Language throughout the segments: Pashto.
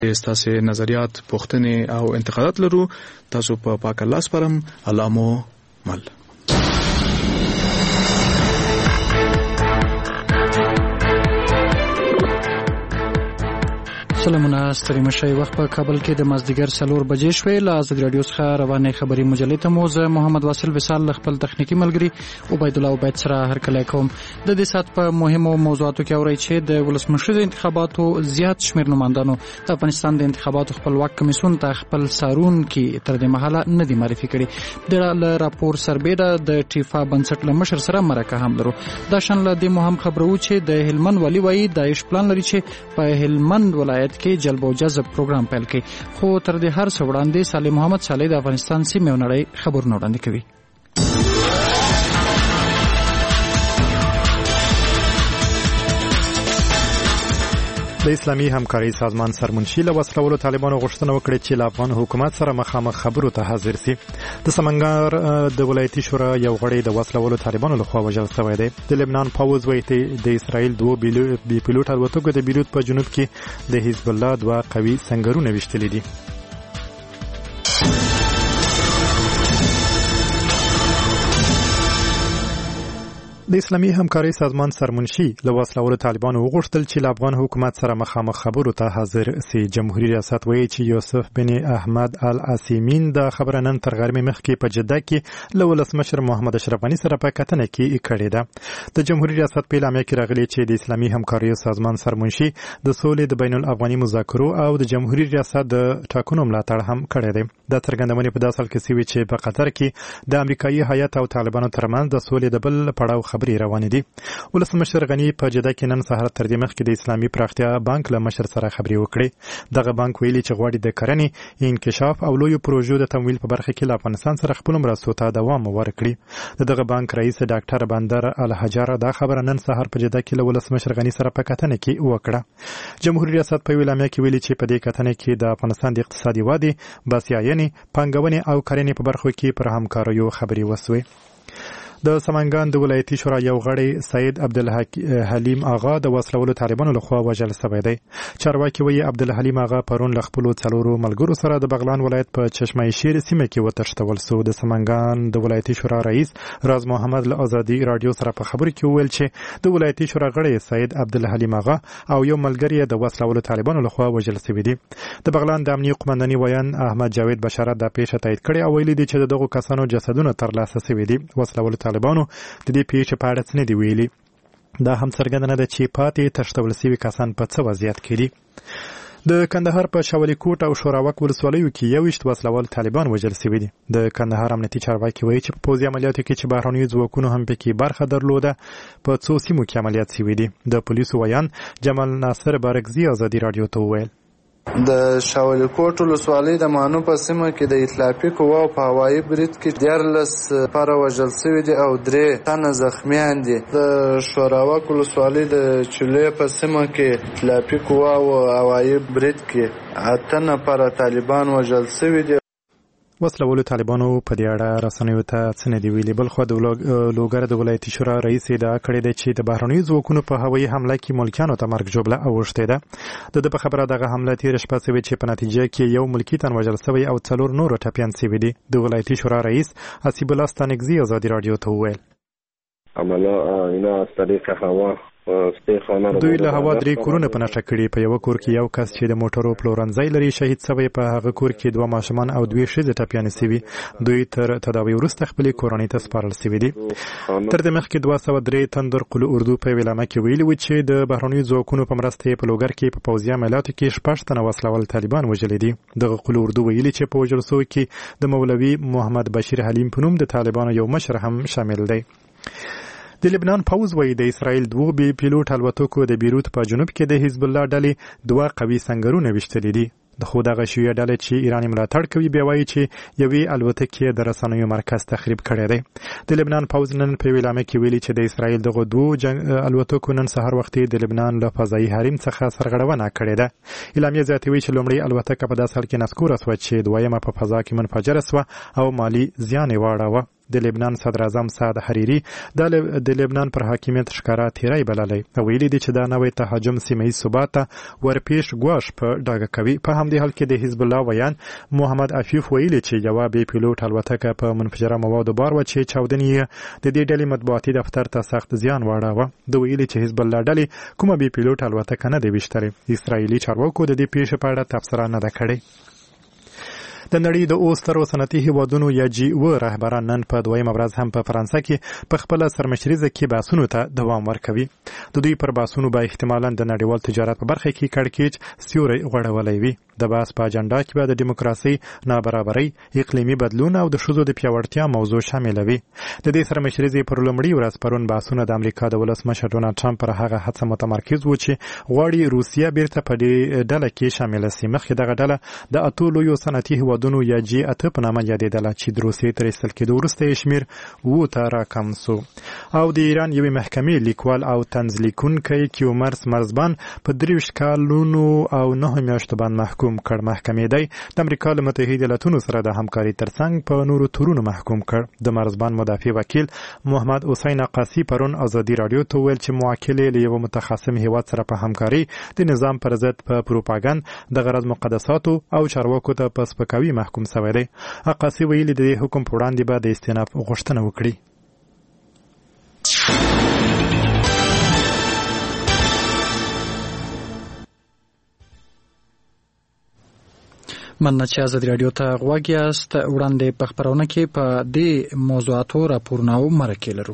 ستاسو نظریات، پوښتنې او انتقادات لرو. تاسو په پاک الله سپارم. الله مو مل. سلامونه ستړي مشئ. وخت په کابل کې د مازدیګر 4 بجې شوې. له آزاد رادیو څخه روانې خبري مجلې ته مو زه محمد واصل وصال خپل تخنیکی ملګری عبید الله عبید سره هرکلی کوم. د دې سات په مهمو موضوعاتو کې اورئ چې د ولسمشر انتخاباتو زیات شمېر نمائندانو د افغانستان د انتخاباتو خپلواک کمیسیون ته خپل سارون کې تر دې مهاله نه دي معرفي کړي. د راپور سربېره د ټیفا بنسټ له مشر سره مرکه هم لرو. دا شان له دې مهم خبرو چې د هلمند والی وایي داعش پلان لري چې په هلمند ولایت کې جلب او جذب پروګرام پیل کړي. خو تر دې هر څه وړاندې صالح محمد صالح د افغانستان سیمې او نړۍ خبرونه وړاندې کوي. د اسلامي همکاري سازمان سرمنشي له وسلوالو طالبانو غوښتنه وکړه چې له افغان حکومت سره مخامخ خبرو ته حاضر سي. د سمنګار د ولایتي شورا یو غړی د وسلوالو طالبانو لخوا وژل شوی دی. د لبنان پوز وایي د اسرائیل 2 بي پيلوټ الوتکو د بیروت په جنوب کې د حزب الله 2 قوي سنگرونه وشتلې دي. د اسلامي همکاري سازمان سرمنشي له وسلوالو طالبانو وغوښتل چې له افغان حکومت سره مخامخ خبرو ته حاضر سي. جمهوریت ریاست وایي چې یوسف بن احمد العثیمین د خبره نن تر غرمې مخکې په جده کې له ولسمشر محمد اشرف غني سره په کتنه کې کړې ده. د جمهوریت ریاست په اعلامیه کې راغلي چې د اسلامي همکاري سازمان سرمنشي د سولې د بین الافغاني مذاکرو او د جمهوریت ریاست د ټاکنو ملاتړ هم کړی دی. د څرګندونې په داسې حال کې سوي چې په قطر کې د امریکایي هیات او طالبانو ترمنځ د سولې د بل پړاو روانې دي. ولسمشر غني په جده کې نن سهار تر دې مخکې د اسلامي پراختیا بانک له مشر سره خبرې وکړې. دغه بانک ویلي چې غواړي د کرنې، انکشاف او لویو پروژو د تمویل په برخه کې له افغانستان سره خپل مرستو ته دوام ورکړي. دغه بانک رئیس ډاکټر بندر الحجار دا خبره نن سهار په جده کې له ولسمشر غني سره په کتنه کې وکړه. جمهوریت ریاست په اعلامیه کې ویلي چې په دې کتنه کې د افغانستان د اقتصادي ودې، بسیاینې، پانګونې او کرنې په برخو کې پر همکاریو خبرې وسوي. د سمنګان د ولایتي شورا یو غړی سید عبدالحلیم آغا د وسلوالو طالبانو لخوا وژل شوی دی. چارواکي وایي عبدالحلیم آغا پرون له خپلو 4 ملګرو سره د بغلان ولایت په چشمه شیر سیمه کې وتښتول شو. د سمنګان د ولایتي شورا رئیس راز محمد له آزادي رادیو سره په خبرو کې وویل چې د ولایتي شورا غړی سید عبدالحلیم آغا او یو ملګری د وسلوالو طالبانو لخوا وژل شوی دي. د بغلان د امنیه قومنداني ویان احمد جاوید بشارت دا پیښه تایید کړې او ویلي دي چې دغه کسانو جسدونه ترلاسه شوي دي. وسلوالو طالبانو د دې پیښې په اړه څه نه دی ویلي. دا هم څرګندونه ده چې پاتې تښتول شوي کسان په څه وضعیت کې دي. د کندهار په شاولي کوټ او شوراوک ولسوالیو کې 21 وسلوال طالبان وژل شوي دي. د کندهار امنیتي چارواکي وایي چې په پوځي عملیاتو کې چې بهرنیو ځواکونو هم پکې برخه درلوده په څو سیمو کې عملیات شوي دي. د پولیسو ویان جمال ناصر بارکزي آزادي رادیو ته وویل د شاولي کوټ ولسوالۍ د مانو په سیمه کې د ائتلافي قواو په هوایي برید کې 14 نفر وژل شوي دي او 3 تنه زخمیان دي. د شوراوک ولسوالۍ د چولې په سیمه کې ائتلافي قواو هوایي برید کې 8 نفر طالبان وژل شوي دي. وسلوالو طالبانو په دې اړه رسنیو ته څه نه دی ویلي. بل خو د لوګر د ولایتي شورا رئیس ادعا کړې ده چې د بهرنیو ځواکونو په هوایي حمله کې ملکیانو ته مرګ ژوبله اوښتې ده. د په خبره دغه حمله تېره شپه شوې چې په نتیجه کې یو ملکي تن وژل شوی او 4 نور ټپیان شوي دي. د ولایتي شورا رئیس حسیب الله ستانکزي آزادي رادیو ته وویل عمله اینا از طریق هوا دوی له هوا 3 کورونه په نښه کړي. په یو کور کې یو کس چې د موټرو پلورنځی لري شهید شوی، په هغه کور کې 2 ماشومان او 2 ښځې ټپیانې شوي. دوی تر تداوی وروسته خپلې کورنۍ ته سپارل شوي دي. تر دې مخکې 203 تن در قل اردو په اعلامیه کې ویلي و چې د بهرنیو ځواکونو په مرسته په لوګر کې په پوځي عملیاتو کې 6 تنه وسلوال طالبان وژلي دي. دغه قل اردو ویلي چې په وژل شوو کې د مولوي محمد بشیر حلیم په نوم د طالبانو یو مشر هم شامل دی. د لبنان پوز وایي د اسرائیل 2 بي پيلوټ الوتکو د بیروت په جنوب کې د حزب الله ډلې 2 قوي سنگرونه وشتلې دي. د خو دغه شیعه ډلې چې ایران ملاتړ کوي بیا وایي چې یوې الوتکې د رسنیو مرکز تخریب کړی دی. د لبنان پوز نن په اعلامیه کې ویلي چې د اسرائیل دغه 2 الوتکو نن سهار وختي د لبنان له فضایي حریم څخه سرغړونه کړې ده. اعلامیه زیاتوي چې لومړی الوتکه په داسې حال کې نسکوره شوه چې دویمه په فضا کې منفجره شوه او مالی زیان یې واړاوه. د لبنان صدر اعظم سعد حریری د لبنان پر حاکمیت ښکارا تیری بللی او ویلي دي چې دا نوی تهاجم سیمه ییز ثبات ته ورپېښ ګواښ په ډاګه کوي. په همدې حال کې د حزب الله ویان محمد عفیف ویلي چې یوه بې پیلوټ الوتکه په منفجره موادو بار وه چې چاودنې یې د دې ډلې مطبوعاتي دفتر ته سخت زیان واړاوه. ده ویلي چې حزب الله ډلې کومه بې پیلوټ الوتکه نه دی ویشتلې. اسرائیلي چارواکو د دې پیښې په اړه تبصره نه ده کړې. د نړۍ د سترو صنعتي هیوادونو یا G7 رهبران نن په دویمه ورځ هم په فرانسه کې په خپله سرمشریزه کې بحثونو ته دوام ورکوي. د دوی پر بحثونو به احتمالاً د نړیوال تجارت په برخه کې کړکېچ سیوری غوړولی وي. د بحث په اجنډا کې به د دیموکراسۍ، نابرابرۍ، اقلیمي بدلون او د ښځو د پیاوړتیا موضوع شامله وي. د دې سرمشریزې پر لومړۍ ورځ پرون بحثونه د امریکا د ولسمشر ډونالډ ټرمپ پر هغه هڅه متمرکز و چې غواړي روسیه بیرته په دې ډله کې شامله سي. مخکې دغه ډله د اتو لویو صنعتي هیوادونو یا G8 په نامه یادېدله چې د روسیې تر ایستل کېدو وروسته یې شمېر 7 ته راکم سو. او د ایران یوې محکمې لیکوال او طنز لیکونکی کیومرث مرزبان په 23 کالونو او 9 میاشتو باندې محکوم کړ. محکمې دی د امریکا له متحده ایالتونو سره د همکارۍ ترڅنګ په نورو تورونو محکوم کړ. د مرزبان مدافع وکیل محمد حسین عقاسي پرون ازادي رادیو ته ویل چې موکل له یو متخصم هیواد سره په همکارۍ د نظام پر ضد په پروپاګند د غرض مقدساتو او چارواکو ته په سپکاوي محکوم شوی دی. عقاسي ویلي د حکم په وړاندې به د استئناف غوښتنه وکړي. مننه چې ازادي رادیو ته غوږ یاست. وړاندې په خپرونه کې په دې موضوعاتو راپورونه او مرکې لرو.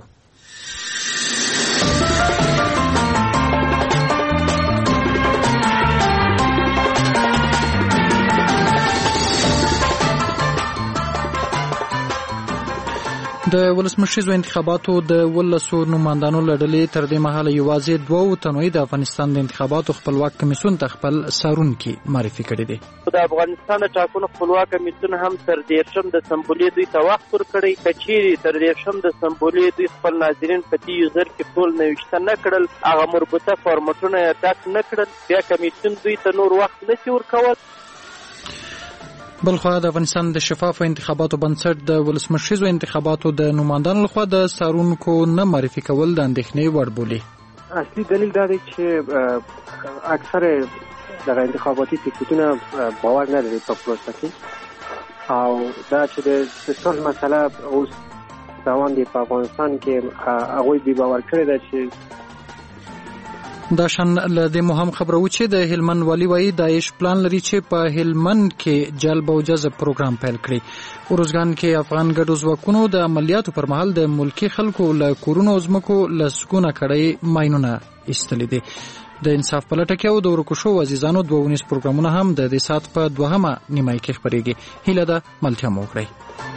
د ولسمشریزو انتخاباتو د 12 نمایندانو له ډلې تر دې مهاله یوازې 2 تنوي د افغانستان د انتخاباتو خپلواک کمیسیون ته خپل څارونکي معرفي کړي دي. د افغانستان د ټاکنو خپلواک کمیسیون هم تر 13 د سمبولې دوی ته وخت ورکړی. کچېرې تر 13 د سمبولې دوی خپل ناظرین په دې یوزر کې ټول نوښته نه کړل، هغه مربوطه فارمټونه یې ډک نه کړل، بیا کمیسیون دوی ته نور وخت نشي ورکول. بلخوا د افغانستان د شفافو انتخاباتو بنسټ د ولسمشریزو انتخاباتو د نمایندانو لخوا د څارونکو نه معرفي کول د اندېښنې وړ بولي. اصلي دلیل دا دی چې اکثر دغه انتخاباتي ټیکټونه باور نه لري په پروسه کې، او دا چې د سیستم مسله اوس روان دی په افغانستان کې، هغه بي باور کړی دی چې دا شان له دې مهم خبرو چې د هلمند والی وایي داعش پلان لري چې په هلمند کې جلب او جذب پروګرام پیل کړي. ورزګان کې افغان ګډو ځواکونو د عملیاتو پر مهال د ملکی خلکو له کورونو ځمکو له سکونه کړي ماینونه ایستلې دي. د انصاف په لټه کې او د ورکوشو عزیزانو 2 پروګرامونه هم د دې سات په 2مه نیمایي کې خبرېږي. هیله ده ملتیا مو وکړئ.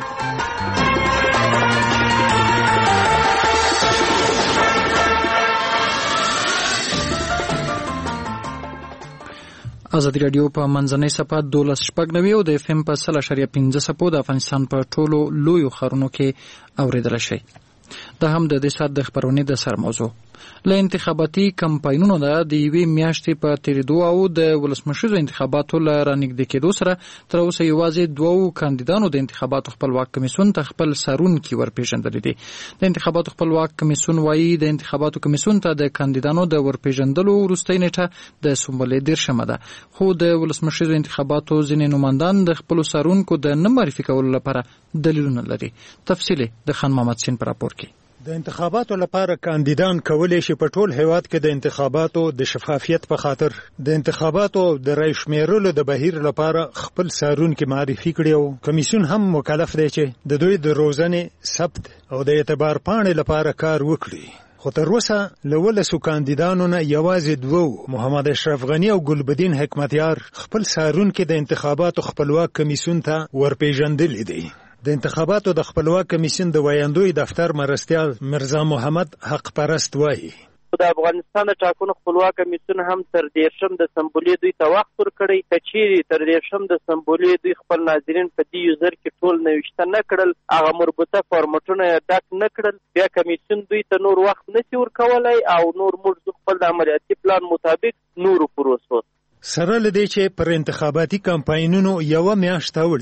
ازادي رادیو په منځنۍ صفحه 12.9 او د FM په 100.5 صفحو د افغانستان په ټولو لویو ښارونو کې اوریدل شي. دا هم د دې سات د خبرونې د سر موضوع. له انتخاباتي کمپاینونو د یوې میاشتې په تیریدو او د ولسمشریزو انتخاباتو له رانږدې کېدو سره تر اوسه یوازې 2 کاندیدانو د انتخاباتو خپلواک کمیسیون ته خپل څارونکي ورپېژندلي دي. د انتخاباتو خپلواک کمیسیون وایي د انتخاباتو کمیسیون ته د کاندیدانو د ورپېژندلو وروستۍ نیټه د سومبلې 13مه ده، خو د ولسمشریزو انتخاباتو ځینې نمایندان د خپلو څارونکو د نه معرفي کولو لپاره دلیلونه لري. تفصیل د خان محمد سین په راپور کې. د انتخاباتو لپاره کاندیدان کولی شي په ټول هیواد کې د انتخاباتو د شفافیت په خاطر د انتخاباتو د رای شمیرلو د بهیر لپاره خپل څارونکي معرفي کړي، او کمیسیون هم مکلف دی چې د دوی د روزنې، ثبت او د اعتبار پاڼې لپاره کار وکړي. خو تر اوسه له 12 کاندیدانو نه یوازې 2 محمد اشرف غنی او ګلبدین حکمتیار خپل څارونکي د انتخاباتو خپلواک کمیسیون ته ورپېژندلي دي. د انتخاباتو د خپلواک کمیسیون د ویاندوی دفتر مرستیال مرزا محمد حق پرست وایي د افغانستان د ټاکنو خپلواک کمیسیون هم تر 13 د سمبولې دوی ته وخت ورکړی. کچېرې تر 13 د سمبولې دوی خپل ناظرین په دې یوزر کې ټول نوښته نه کړل، هغه مربوطه فارمټونه یې ډک نه کړل، بیا کمیسیون دوی ته نور وخت نشي ورکولی او نور موږ خپل د عملیاتي پلان مطابق نورو پروسو سره لدې چې پر انتخاباتي کمپاینونو یو میاشت وړي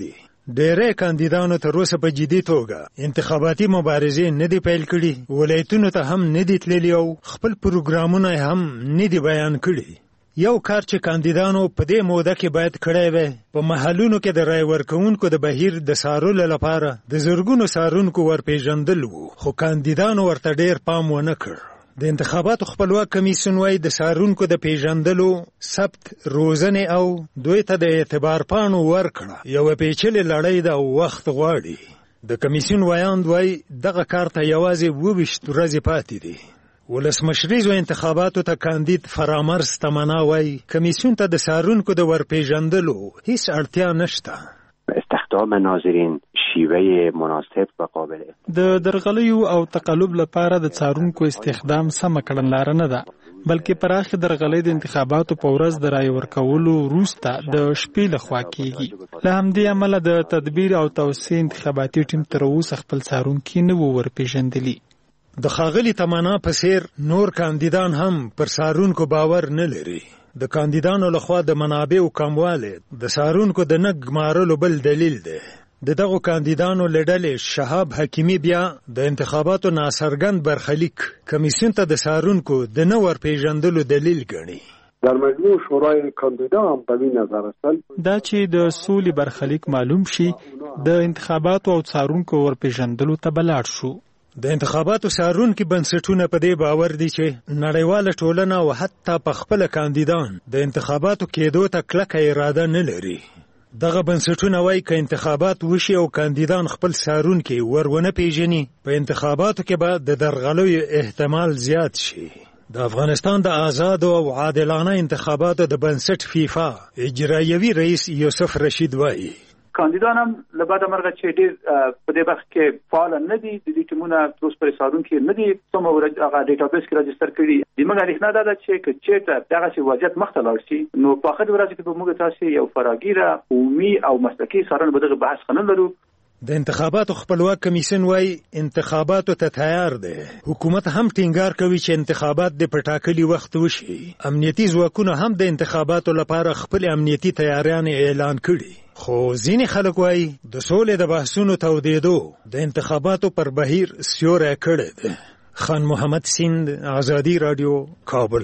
ډېری کاندیدانو تر اوسه په جدي توګه انتخاباتي مبارزې نه دي پیل کړي، ولایتونو ته هم نه دي تللي او خپل پروګرامونه هم نه دي بیان کړي. یو کار چې کاندیدانو په دې موده کې باید کړی وي، په محلونو کې د رای ورکوونکو د بهیر د څارلو لپاره د زرګونو څارونکو ورپېژندل و، خو کاندیدانو ورته ډېر پام ونه کړ. د انتخاباتو خپلواک کمیسیون وايي د څارونکو د پیژندلو، ثبت، روزنې او دوی ته د اعتبار پاڼو ورکړه یوه پیچلې لړۍ ده او وخت غواړي. د کمیسیون وایاند وايي دغه کار ته یوازې 22 ورځې پاتې دي. ولسمشریزو انتخاباتو ته کاندید فرامرز تمنا وايي کمیسیون ته د څارونکو د ورپېژندلو هیڅ اړتیا نشته. استخدام ناظرین شیوه مناسب و قابل د درغلیو او تقلب لپاره د څارونکو استخدام سمه کړنلاره نه ده، بلکې پراخ درغلي د انتخاباتو په ورځ د رای ورکولو وروسته د شپې لخوا کیږي. له همدې امله د تدبیر او توسعه انتخاباتي ټیم تر اوسه خپل څارونکي نه وو ورپېژندلي. د ښاغلي تمنا په څیر نور کاندیدان هم پر څارونکو باور نه لري. د کاندیدانو لخوا د منابعو کموالی د څارونکو د نه ګمارلو بل دلیل دی. د دغو کاندیدانو له ډلې شهاب حکیمي بیا د انتخاباتو ناڅرګند برخلیک کمیسیون ته د څارونکو د نه ورپېژندلو دلیل ګڼي. در مجموع شورای کاندیدا هم به این نظر هستند دا چې د سولې برخلیک معلوم شي د انتخاباتو او څارونکو ورپېژندلو ته بلاړ شو. د انتخاباتو څارونکي بنسټونه په دې باور دي چې نړیواله ټولنه او حتی په خپل کاندیدان د انتخاباتو کېدو ته کلکه اراده نه لري. دغه بنسټونه وایي که انتخابات وشي او کاندیدان خپل څارونکي ورونه پیژني، په انتخاباتو کې به د درغلیو احتمال زیات شي. د افغانستان د آزادو او عادلانه انتخاباتو د بنسټ فیفا اجرایوي رئیس یوسف رشید وایي کاندیدان هم له بعد مرغه چې ډېر په دې وخت کې فعال نه دي، د دې ټیمونه اوس پر څارونکي نه دي، کوم هغه ډیټابیس کې راجستر کړي دي. موږ اندېښنه ده چې چېرته دغه وضعیت مخ ته لاړ شي نو په آخر ورځ کې به موږ تاسو یو فراګیره عمومي او مسلکي څارنه به دغه بحث نه لرو. د انتخاباتو خپلواک کمیسیون وايي انتخاباتو ته تیار دی. حکومت هم ټینګار کوي چې انتخابات د پټاکلي وخت وشي. امنیتي ځواکونه هم د انتخاباتو لپاره خپل امنیتي تیاریانې اعلان کړي. خو ځینې خلک وايي د سولې د بحثونو تودېدو د انتخاباتو پر بهیر سیوری کړی دی. خان محمد سیند، آزادي رادیو، کابل.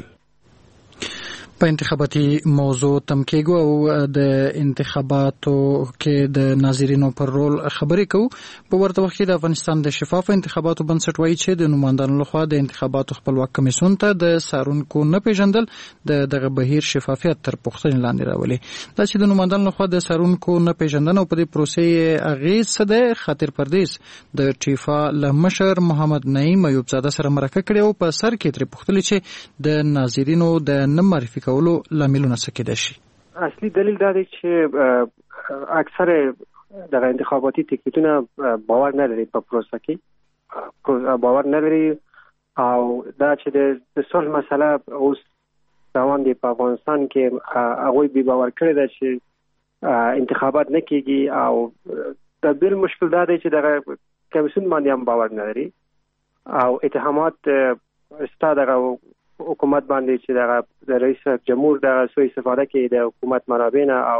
په انتخاباتي موضوع تمکیږو او د انتخاباتو کې د ناظرینو پر رول خبرې کوو. په ورته وخت کې د افغانستان د شفاف انتخاباتو بنسټ وایي چې د نمایندانو لخوا د انتخاباتو خپلواک کمیسیون ته د څارونکو نه پیژندل د دغه بهیر شفافیت تر پوښتنې لاندې راولي. دا چې د نمایندانو لخوا د څارونکو نه پیژندنه او په دې پروسې اغېز څه دی، خاطر پردیس د ټیفا له مشر محمد نعیم ایوبزاده سره مرکه کړې او په سر کې ترې پوښتلې چې د ناظرینو د نه معرفي کولو لاملونه څه کېدای شي. اصلي دلیل دا دی چې اکثر دغه انتخاباتي ټیکټونه باور نه لري په پروسه کې، باور نه لري او دا چې د صلح مسله اوس روان دی په افغانستان کې، هغوی بې باور کړی ده چې انتخابات نه کېږي او د بل مشکل دا دی چې دغه کمیسیون باندې هم باور نه لري او اتهامات ستا دغه حکومت باندې چې د رئیس جمهور د سوء استفاده کې د حکومت منابع نه او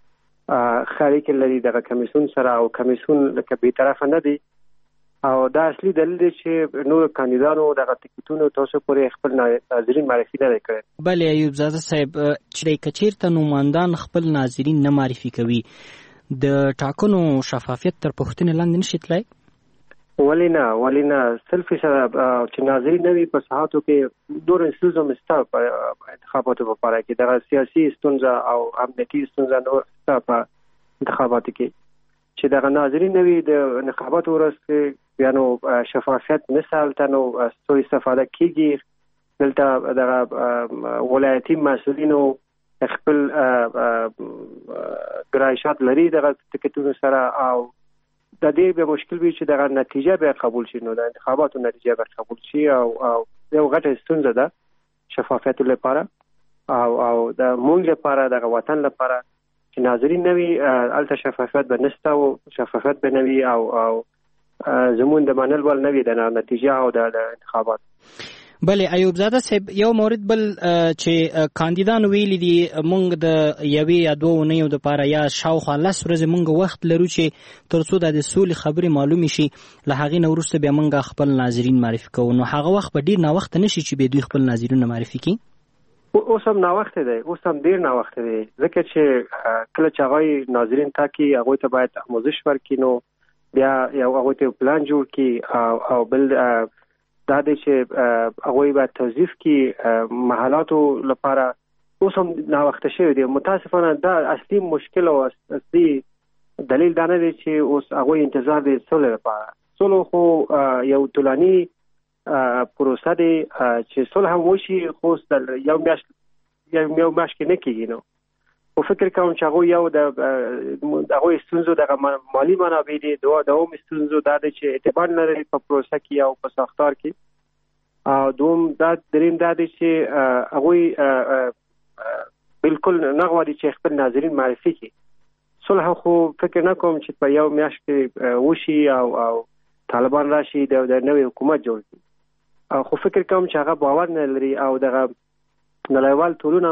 خالیک لري دغه کمیسیون سره او کمیسیون لکه بې طرفه نه دی او دا اصلي دلیل دی چې نور کاندیدانو دغه ټکټونو تاسو پورې خپل ناظرین معرفي نه کړي. بله ایوب زاده صاحب، چې کچیرته نمایندان خپل ناظرین نه معرفي کوي د ټاکنو شفافیت تر پوښتنې لاندې نشي تللی؟ ولی نه 100% چې ناظرین نه وي په ساحاتو کې ډېر ستونزې هم شته په انتخاباتو په اړه کې، دغه سیاسي ستونزه او امنیتي ستونزه نور شته په انتخاباتو کې چې دغه ناظرین نه وي د انتخاباتو ورځ کې بیا نو شفافیت نشته، هلته نو سوء استفاده کېږي. دلته دغه ولایتي مسؤلینو خپل ګرایشات لري دغه ټکټونو سره او د دې به مشکل وي چې دغه نتیجه به قبول شي، نو د انتخاباتو نتیجه به قبول شي او یو غټه ستونزه ده شفافیت لپاره او د مونږ لپاره دغه وطن لپاره چې ناظرین نوي الته شفافیت به نشته او شفافیت به نوي او زمون د منل ول نوي د نتیجه او د انتخابات. بلې ایوب زاده صاحب یو مورد بل چې کاندیدان ویلي دي موږ د یوې یا دوه اونیو دپاره یا شاوخوا 10 ورځې موږ وخت لرو چې تر څو د سولې خبرې معلومې شي، له هغې نه وروسته بیا موږ خپل ناظرین معرفي کوو. نو هغه وخت به ډېر ناوخته نه شي چې بیا دوی خپل ناظرینونه معرفي کړي؟ اوس هم ناوخته دی، اوس هم ډېر ناوخته دی، ځکه چې کله چې هغوی ناظرین ټاکي هغوی ته باید آموزش ورکړي، نو بیا یو هغوی ته پلان جوړ کړي او بل دا دی چې هغوی باید توظیف کړي محلاتو لپاره. اوس هم ناوخته شوی دی. متاسفانه دا اصلي مشکل او اصلي دلیل دا نه دی چې اوس هغوی انتظار دی سولې لپاره. سولې خو یو طولاني پروسه دی چې صلح هم وشي، خو یو میاشت کې نه کېږي. نو خو فکر کوم چې هغوی یو د هغوی ستونزو دغه مالي منابع دي، دوم ستونزو دا دی چې اعتبار نه لري په پروسه کې او په ساختار کې، او دوم دریم دا دی چې هغوی بالکل نه غواړي چې خپل ناظرین معرفي کړي. صلح خو فکر نه کوم چې په یو میاشت کې وشي او طالبان راشي د نوې حکومت جوړ کړي. خو فکر کوم چې هغه باور نه لري او دغه نړیوال ټولونه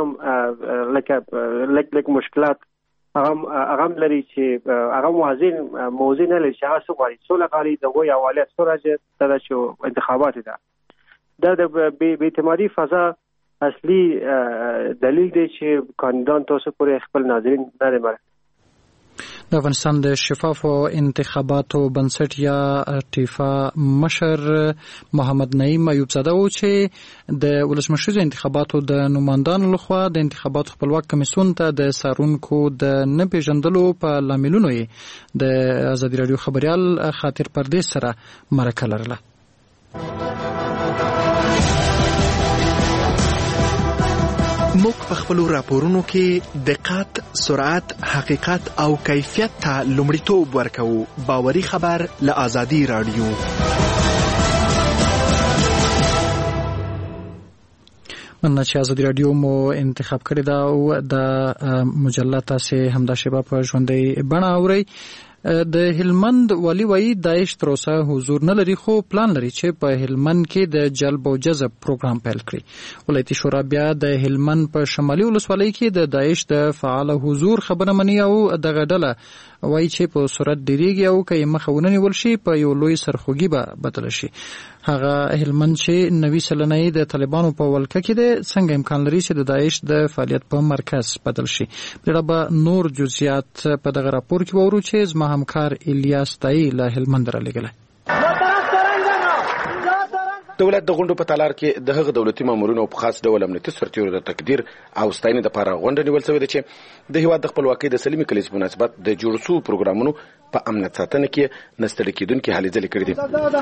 لږ مشکلات هغه لري چې هغه موضوع نه لري چې هغه څه غواړي. سوله غواړي د هغوی اولویت څه راځي دا چې انتخابات ده. دا د بې اعتمادي فضا اصلي دلیل دی چې کاندیدان تاسو پورې خپل ناظرین نه معرفي. د افغانستان د شفافو انتخاباتو بنسټ یا ټیفا مشر محمد نعیم ایوب زاده و چې د ولسمشریزو انتخاباتو د نمایندانو لخوا د انتخاباتو خپلواک کمیسیون ته د څارونکو د نه پیژندلو په لاملونو یې د ازادي راډیو خبریال خاطر پردیس سره مرکه لرله. موږ په خپلو راپورونو کې دقت، سرعت، حقیقت او کیفیت ته لومړیتوب ورکوو. باوري خبر له ازادي راډیو. مننه چې ازادي راډیو مو انتخاب کړی دا او د مجله تاسې همدا شیبه په ژوندۍ بڼه اورئ. د هلمند والی وایي داعش تر اوسه حضور نه لري، خو پلان لري چې په هلمند کې د جلب او جذب پروګرام پیل کړي. ولایتي شورا بیا د هلمند په شمالي ولسوالۍ کې د داعش د فعال حضور خبره مني او دغه ډله وایي چې په صورت ډیریږي او که یې مخه ونه نیول شي په یو لوی سرخوږي به بدله شي. هغه هلمند چې 90 سلنه د طالبانو په ولکه کې دی څنګه امکان لري چې د داعش د فعالیت په مرکز بدل شي؟ بیا به نور جزئیات په دغه راپور کې وورو چې زما همکار الیاس تایی له هلمند رالیږلی. دولت د غونډو په تالار کې د هغه دولتي مامورینو په خاص ډول امنیتي سرتیرو د تقدیر او ستاینې لپاره غونډه نیول شوې ده چې د هیواد د خپلواکۍ د سلیمې کلیز په مناسبت د جوړ شوو پروګرامونو په امنیت ساتنه کې نستړي کېدونکې هلې ځلې کړې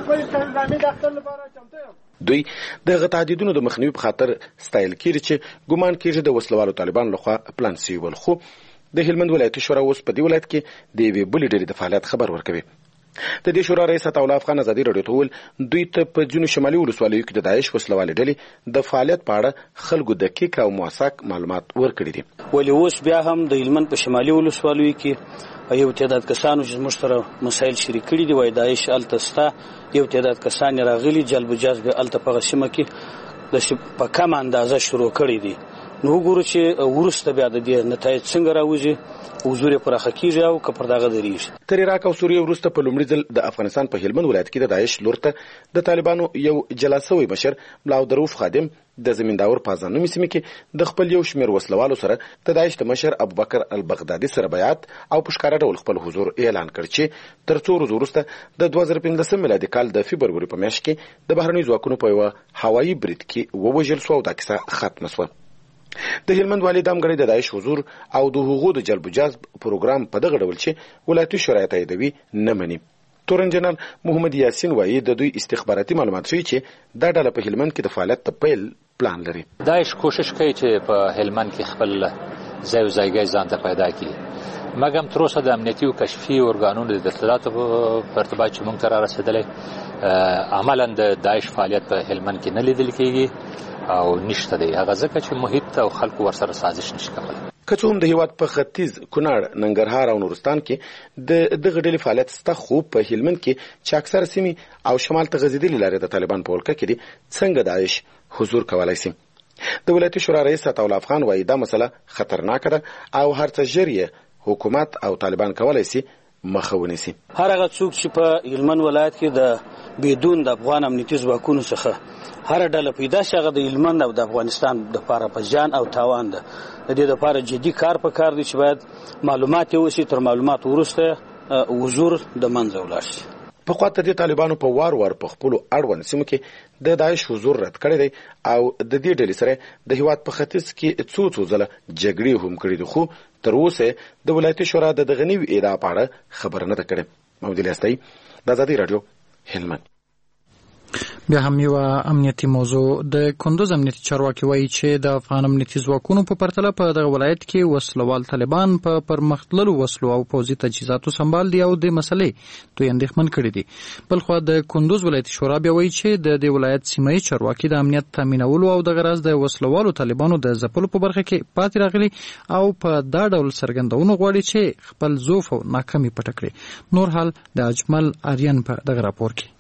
دي. دوی د تهدیدونو د مخنیوي په خاطر ستایل کېږي چې ګمان کېږي د وسلوالو طالبانو لخوا پلان شوی ول. خو د هلمند ولایتي شورا اوس په دې ولایت کې د یوې بلې ډلې د فعالیت خبر ورکوي. د دې شورا رئیس عطاالله افغان ازادي راډیو ته وویل دوی ته په ځینو شمالي ولسوالیو کې د داعش وسلوالې ډلې د فعالیت په اړه خلکو دقیق او موثق معلومات ورکړي دي. ولې اوس بیا هم د هلمند په شمالي ولسوالیو کې یو تعداد کسانو چې موږ سره مسایل شریک کړي دي وایي داعش هلته ستا یو تعداد کسان راغلي جلب و جذب هلته په سیمه کې د په کم اندازه شروع کړي دي. نو وګورو چې ورسته بیا د دې نتایج څنګه راوځي، حضور یې پراخه کیږي او که پر دغه درېږي. تر عراق او سوریې وروسته په لومړي ځل د افغانستان په هلمند ولایت کې د داعش لور ته د طالبانو یو جلا سوی مشر ملا عبدالرؤف خادم د زمینداور پازان نومي سیمې کې د خپل یو شمېر وسلوالو سره د داعش د مشر ابوبکر البغدادي سره بیعت او په ښکاره ډول خپل حضور اعلان کړ چې تر څو ورځې وروسته د 2015 میلادي کال د فبروري په میاشت کې د بهرنیو ځواکونو په یوه هوایي برید کې ووژل شو او دا کیسه ختمه شوه. د هلمند والي دام غړي د داعش حضور او د حقوقو د جلب و جذب پروګرام په دغه ډول چې ولایتي شورا تاییدوي نه مني. تورن جنرال محمد یاسین وایي د دوی استخباراتي معلومات ښیي چې دا ډله په هلمند کې د فعالیت د پیل پلان لري. داعش کوشش کوي چې په هلمند کې خپل ځای او ځایګی ځان ته پیدا کړي، مګر تر اوسه د امنیتي او کشفي ارګانونو د اطلاعاتو په ارتباط چې موږ ته را رسېدلی عملا د داعش فعالیت په هلمند کې نه لیدل کېږي او نشته دی. هغه ځکه چې محیط او خلکو ورسره سازش نشي کولی. که څه هم د هیواد په ختیځ کونړ ننګرهار او نورستان کې د دغه ډلې فعالیت سته، خو په هلمند کې چې اکثره سیمې او شمال ته غځېدلې لارې د طالبان په ولکه کې دي، څنګه داعش حضور کولی شي؟ د ولایتي شورا رئیس عطاءالله افغان وایي دا مسله خطرناکه ده او هر څه ژر یې حکومت او طالبان کولی شي مخه ونیسي. هر هغه څوک چې په هلمند ولایت کې د بدون د افغان امنیتي ځواکونو څخه هر ډله پیدا شي، هغه د هلمند او د افغانستان دپاره په زیان او تاوان ده. د دې دپاره جدي کار پکار دی چې باید معلومات وشي، تر معلومات وروسته حضور د منځه ولاړ شي. په خوا ته د طالبانو په وار وار په خپلو اړوند سیمو کې د داعش حضور رد کړی دی او د دې ډلې سره د هیواد په ختیځ کې څو ځله جګړې هم کړې دي، خو تر اوسه د ولایتي شورا د دغه نوي ادعا په اړه خبره نه ده کړې. محمد الیاستایي، د آزادۍ راډیو، هلمند. بیا هم یو امنیتي موضوع. د کندوز امنیتي چارواکي وایي چې د افغان امنیتي ځواکونو په پرتله په دغه ولایت کې وسلوال طالبان په پرمختللو وسلو او پوځي تجهیزاتو سمبال دي او د مسلې دوی اندېښمن کړي دي. بلخوا د کندوز ولایتي شورا بیا وایي چې د دې ولایت سیمه ییز چارواکي د امنیت تامینولو او د غرض د وسلوالو طالبانو د ځپلو په برخه کې پاتې راغلي او په دا ډول څرګندونه غواړي چې خپل ضعف او ناکامي پټه کړي. نور حال د اجمل آریان په دغه راپور کې.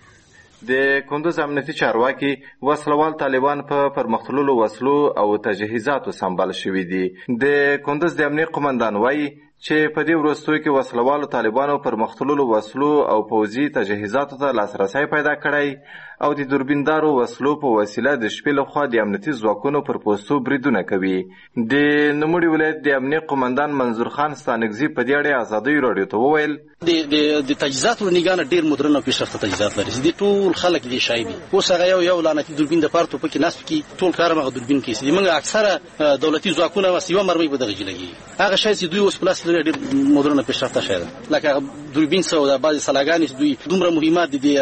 د کندوز امنیتي چارواکي وسلوال طالبان په پرمختللو وسلو او تجهیزاتو سمبال شوي دي. د کندوز د امنیت قومندان وایي چې په دې وروستیو کې وسلوالو طالبانو پرمختللو وسلو او پوځي تجهیزاتو ته لاسرسی پیدا کړی او د دوربیندارو وسلو په وسیله د شپې لخوا د امنیتي ځواکونو پر پوستو بریدونه کوي. د نوموړي ولایت د امنیت قومندان منظور خان ستانکزي په دې اړه ازادۍ راډیو ته وویل د تجهیزاتو نگانه ډیر مدرن او پیشرفته تجهیزات لري. دي ټول خلک دي شایبي اوس هغه یو لعنتي دوربین د پارتو پکې ناس کی ټول کار مغه دوربین کې دي. موږ اکثره دولتي ځواکونه وسیو مرمۍ په دغه جلګي هغه شای چې دوی اوس پلاس لري ډیر مدرن او پیشرفته شای لکه دوربین سو د بعض سلاګانی دوی دومره مهمات دي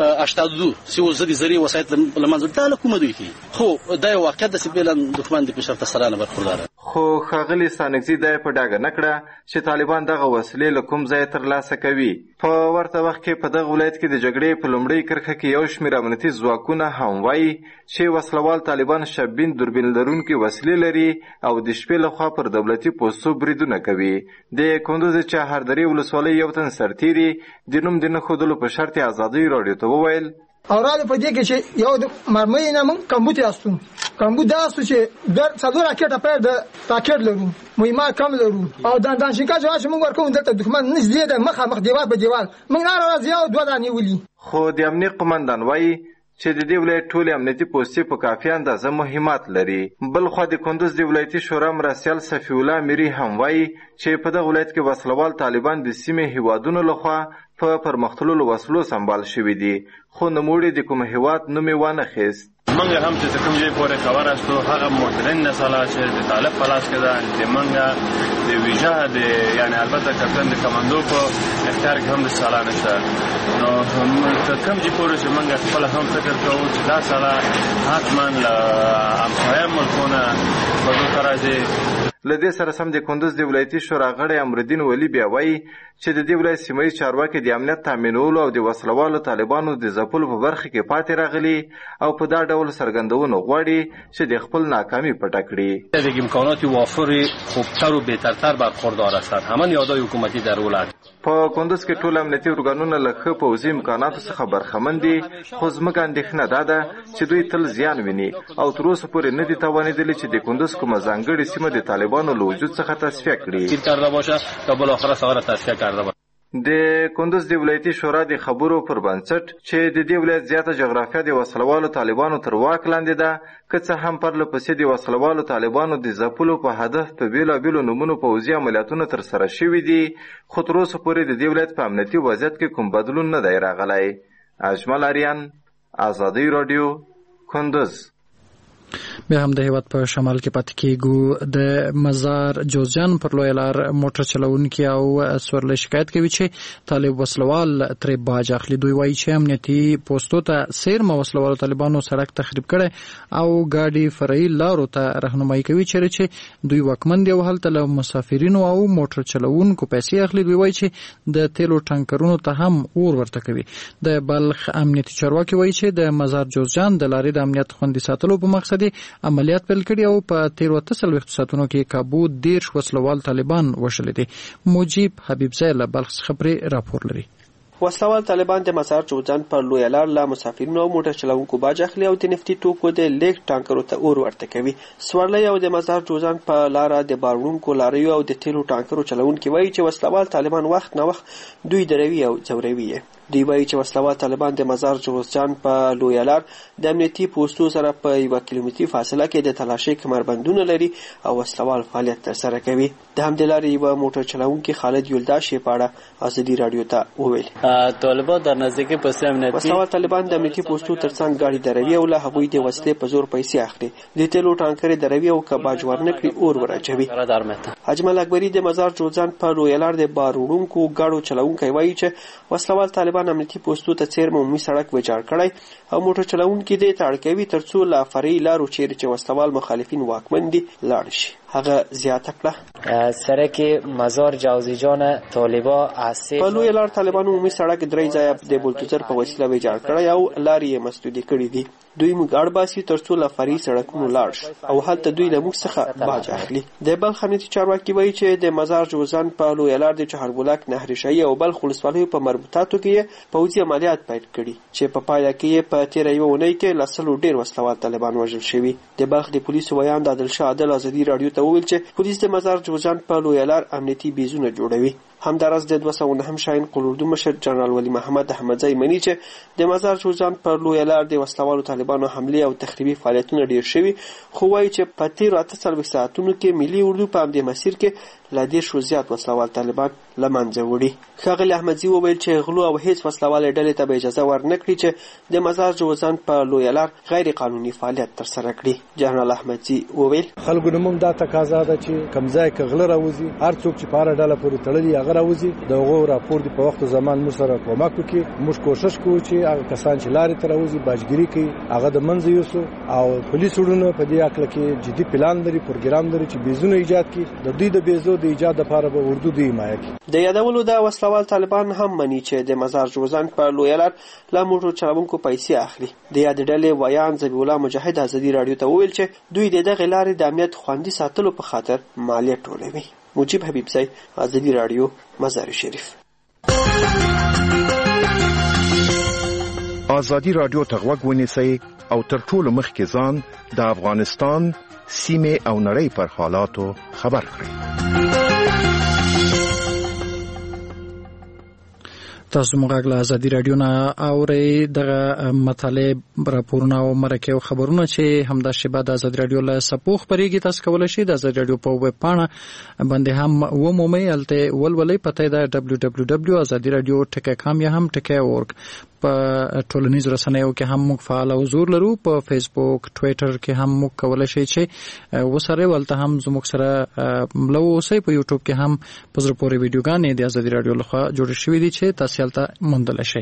82 سو زدي زری وسایت لمنځه ته کومه دوی کی خو دا یو واقعیت د سیبلن دښمن د پیشرفته سره نه برخوردار. خو خاغلی ستانکزي د په ډاګه نکړه چې طالبان دغه وسلې له کوم ځای تر لاسه کوي. په ورته وخت کې په دغه ولایت کې د جګړې په لومړۍ کرښه کې یو شمېر امنیتي ځواکونه هم وایي چې وسلوال طالبان شبین دوربین لرونکي وسلې لري او د شپې لخوا پر دولتي پوستو بریدونه کوي. د کندوز چهاردرې ولسوالۍ یو تن سرتیري د نوم د نه ښودلو په شرط ازادۍ راډیو ته وویل اوراد په دې کې چې یو مرمۍ نه مونږ کمبوت یاستو کمبوت داسو چې در څلور راکټه په د راکټ لرو مهمه کم لرو او دان شینکا جواز موږ ورکوم دلته دښمن نږدې ده مخ دیوال په دیوال موږ نه راځي او دوه دانی ولي. خو د امنیت قومندان وایي چې د دې ولایت ټول امنیتي پوستې په کافي اندازه مهمات لري. بل خو د کندوز د ولایتي شورا مرستیال صفی الله میری هم وایي چې په دغه ولایت کې وسلوال طالبان د سیمې هیوادونو لخوا په پرمختللو وسلو سمبال شوي دي، خو نوموړي د کوم هیواد نوم یې وانه خیست. موږ هم چې کوم ځای پورې خبر استو هغه معتدل نسله چې د طالب په لاس کې ده چې موږ د ویژه د یعنی البته کپتان د کمانډو په اختیار کې هم د سالا نشته. نو کوم ځای پورې چې موږ خپل هم فکر کوو چې دا سالا حتما له همسایه ملکونه په دغه راځي. له دې سره سم د کندوز د ولایتي شورا غړی امرالدین ولی بیا وایي چې د دې ولایت سیمه ییز چارواکي د امنیت تامینولو او د وسلوالو طالبانو د ځپلو په برخه کې پاتې راغلي او په دا ډول څرګندونه غواړي چې د خپل ناکامي پټه کړي. دیگه امکانات وافر خوبتر و بهترتر برخوردار هستند. همان نیازهای حکومتی در ولایت. په کندوز کې ټول امنیتي ارګانونه له ښه پوځي امکاناتو څخه برخمن دي، خو زموږ اندېښنه دا ده چې دوی تل زیان ویني او تر اوسه پورې نه دي توانېدلي چې د کندوز کومه ځانګړې سیمه د طالبانو له وجود څخه تصفیه کړي. د کندوز د ولایتي شورا د خبرو پر بنسټ چې د دې ولایت زیاته جغرافیه د وسلوالو طالبانو تر واک لاندې ده، که څه هم پرله پسې د وسلوالو طالبانو د ځپلو په هدف په بېلابېلو نومونو پوځي عملیاتونه ترسره شوي دي، خو تر اوسه پورې د دې ولایت په امنیتي وضعیت کې کوم بدلون نه دی راغلی. اجمل آریان، ازادۍ راډیو، کندوز. بیا هم د هیواد په شمال کې پاتې کېږو. د مزار جوزجان پر لویه لار موټر چلوونکي او سورلۍ شکایت کوي چې طالب وسلوال ترې باج اخلي. دوی وایي چې امنیتي پوستو ته سیرمه وسلوالو طالبانو سړک تخریب کړی او ګاډي فرعي لارو ته رهنمایي کوي چیرې چې دوی واکمن دي او هلته له مسافرینو او موټر چلوونکو پیسې اخلي. دوی وایي چې د تیلو ټانکرونو ته هم اور ورته کوي. د بلخ امنیتي چارواکي وایي چې د مزار جوزجان د لارې د امنیت خوندي ساتلو په مقصد څخه د عملیات پیل کړي او په 13 ساعتونو کې کابو 10 وسلوال طالبان وشل دي. مجيب حبیبزی له بلخ څخه پر راپور لري. وسلوال طالبان د مزار جوزجان پر لویه لار له مسافرینو او موټر چلوونکو باج اخلي او د نفتي توکو د لیک ټانکرو ته اور ورته کوي. سوړلۍ او د مزار جوزجان په لار د بارونکو لاریو او د تیلو ټانکرو چلوونکو وایي چې وسلوال طالبان وخت نه وخت دوی دروي او ځوروي. دوی وایي چې وسلوال طالبان د مزار جوزجان په لویه لار د امنیتي پوسټو سره په 1 کیلومتري فاصله کې د تلاشي کمربندونه لري او وسلوال فعالیت ترسره کوي. د همدې لارې یو موټر چلوونکی خالد یولداش په اړه ازادي رادیو ته وویل. طالبان در نزدیکی پوسټ امنیتي وسلوال طالبان د امنیتي پوسټو ترڅنګ گاډي دروي او له هغوی د وسلې په زور پیسې اخلي. د تیلو ټانکر دروي او کباج ورنکړي اور ورچوي. اجمل اکبری د مزار جوزجان په لویه لار د بارونکو گاډو چلوونکی وایي چې وسلوال طالبان امنیتي پوسټو ته څیر عمومي سړک ویجاړ کړی او موټر چلوونکي د تړکوي ترڅو لا فرعي لارو چیرې چې وسلوال مخالفین واکمن دي لاړ شي. هغه زیاته کړه سرک مزار جوزجان طالبا اسه په لوی لار طالبانو عمومي سړک درې ځای د بولدوزر په وسیله ویجاړ کړی او لارې یې مسدودي کړې دي. دوی موږ اړباسي ترڅو لا فرعي سړکونو لاړ شي او هلته دوی له موږ څخه باج اخلي. د بلخ امنیتي چارواکي وایي چې د مزار جوزجان په لوی لار د چهاربولک نهر شهي او بلخ ولسوالیو په مربوطاتو کې پوځي عملیات پیل کړي چې په پایله کې په 13 اونۍ کې لسلو ډیر وسلوال طالبان وژل شوي. د بلخ د پولیسو ویاند عادل شاه عادل ازادي رادیو ته وویل چې پولیس د مزار جوزجان په لوی لار امنیتي بیزونه جوړوي. همدارس د 209 شاهین قلوردو مشر جنرال ولی محمد احمدزی منی چې د مزار جوزجان پر لوی لار د وسلوالو طالبانو حمله او تخریبي فعالیتونه ډیر شوي خو وایي چې په 13 ساعتونو کې ملي اردو په همدې مسیر کې لا ډیر شو زیات وسلوال طالبان لمنځه وړي. ښاغلي احمدزی وویل چې غلو او هیڅ وسلوال ډلې ته اجازه ورنکړي چې د مزار جوزجان په لوی لار غیر قانوني فعالیت ترسره کړي. جنرال احمدزی وویل خلکو نوم دا تقاضا ده چې کمزای کغله راوځي هر څوک چې پاره ډله پورې تړلي هغه راوځي دغه راپور دی په وخت زمان مو سره کومک وکړي. موږ کوشش کوو چې هغه کسان چې لارې ته راوځي باجګری کوي هغه د منځ یوسو او پولیس وډونه په دې اکل کې جدي پلان لري پروګرام لري چې بیزونه ایجاد کړي. د دوی د بیزو د ایجاد لپاره به اردو دی حمایت کوي. د یادولو د وسلوال طالبان هم مني چې د مزار جوزجان په لوی لار له موټر چلوونکو پیسې اخلي. د یاد ډلې ویان ذبیح الله مجاهد ازادي رادیو ته وویل چې دوی دغه لارې د امنیت خوندي ساتلو په خاطر مالیه ټولوي. مجيب حبیبزی ازادي رادیو مزار شریف. ازادي رادیو ته غوږ ونیسئ او تر ټولو مخکې ځان د افغانستان سیمه او نړۍ پر حالاتو خبر کړئ. تاسو موږ له ازادي رادیو نه اورئ دغه مطالب راپورونه او مرکه او خبرونه چې همدا شبه د ازادي رادیو له سپوخ پرېږي. تاسو کولای شئ د ازادي رادیو په ویب پاڼه باندې هم ومومئ. هلته ولولئ پته ده www.azadiradio.com یا هم .org. په ټولنیزو رسنیو کې هم موږ فعال او حضور لرو. په فیسبوک ټویټر کې هم موږ کولای شئ چې وسره ولته هم زموږ سره ملو اوسئ. په یوټیوب کې هم په زړه پورې ویډیوګانې د ازادي رادیو لخوا جوړې شوې دي چې تاسو هلته موندلی شئ.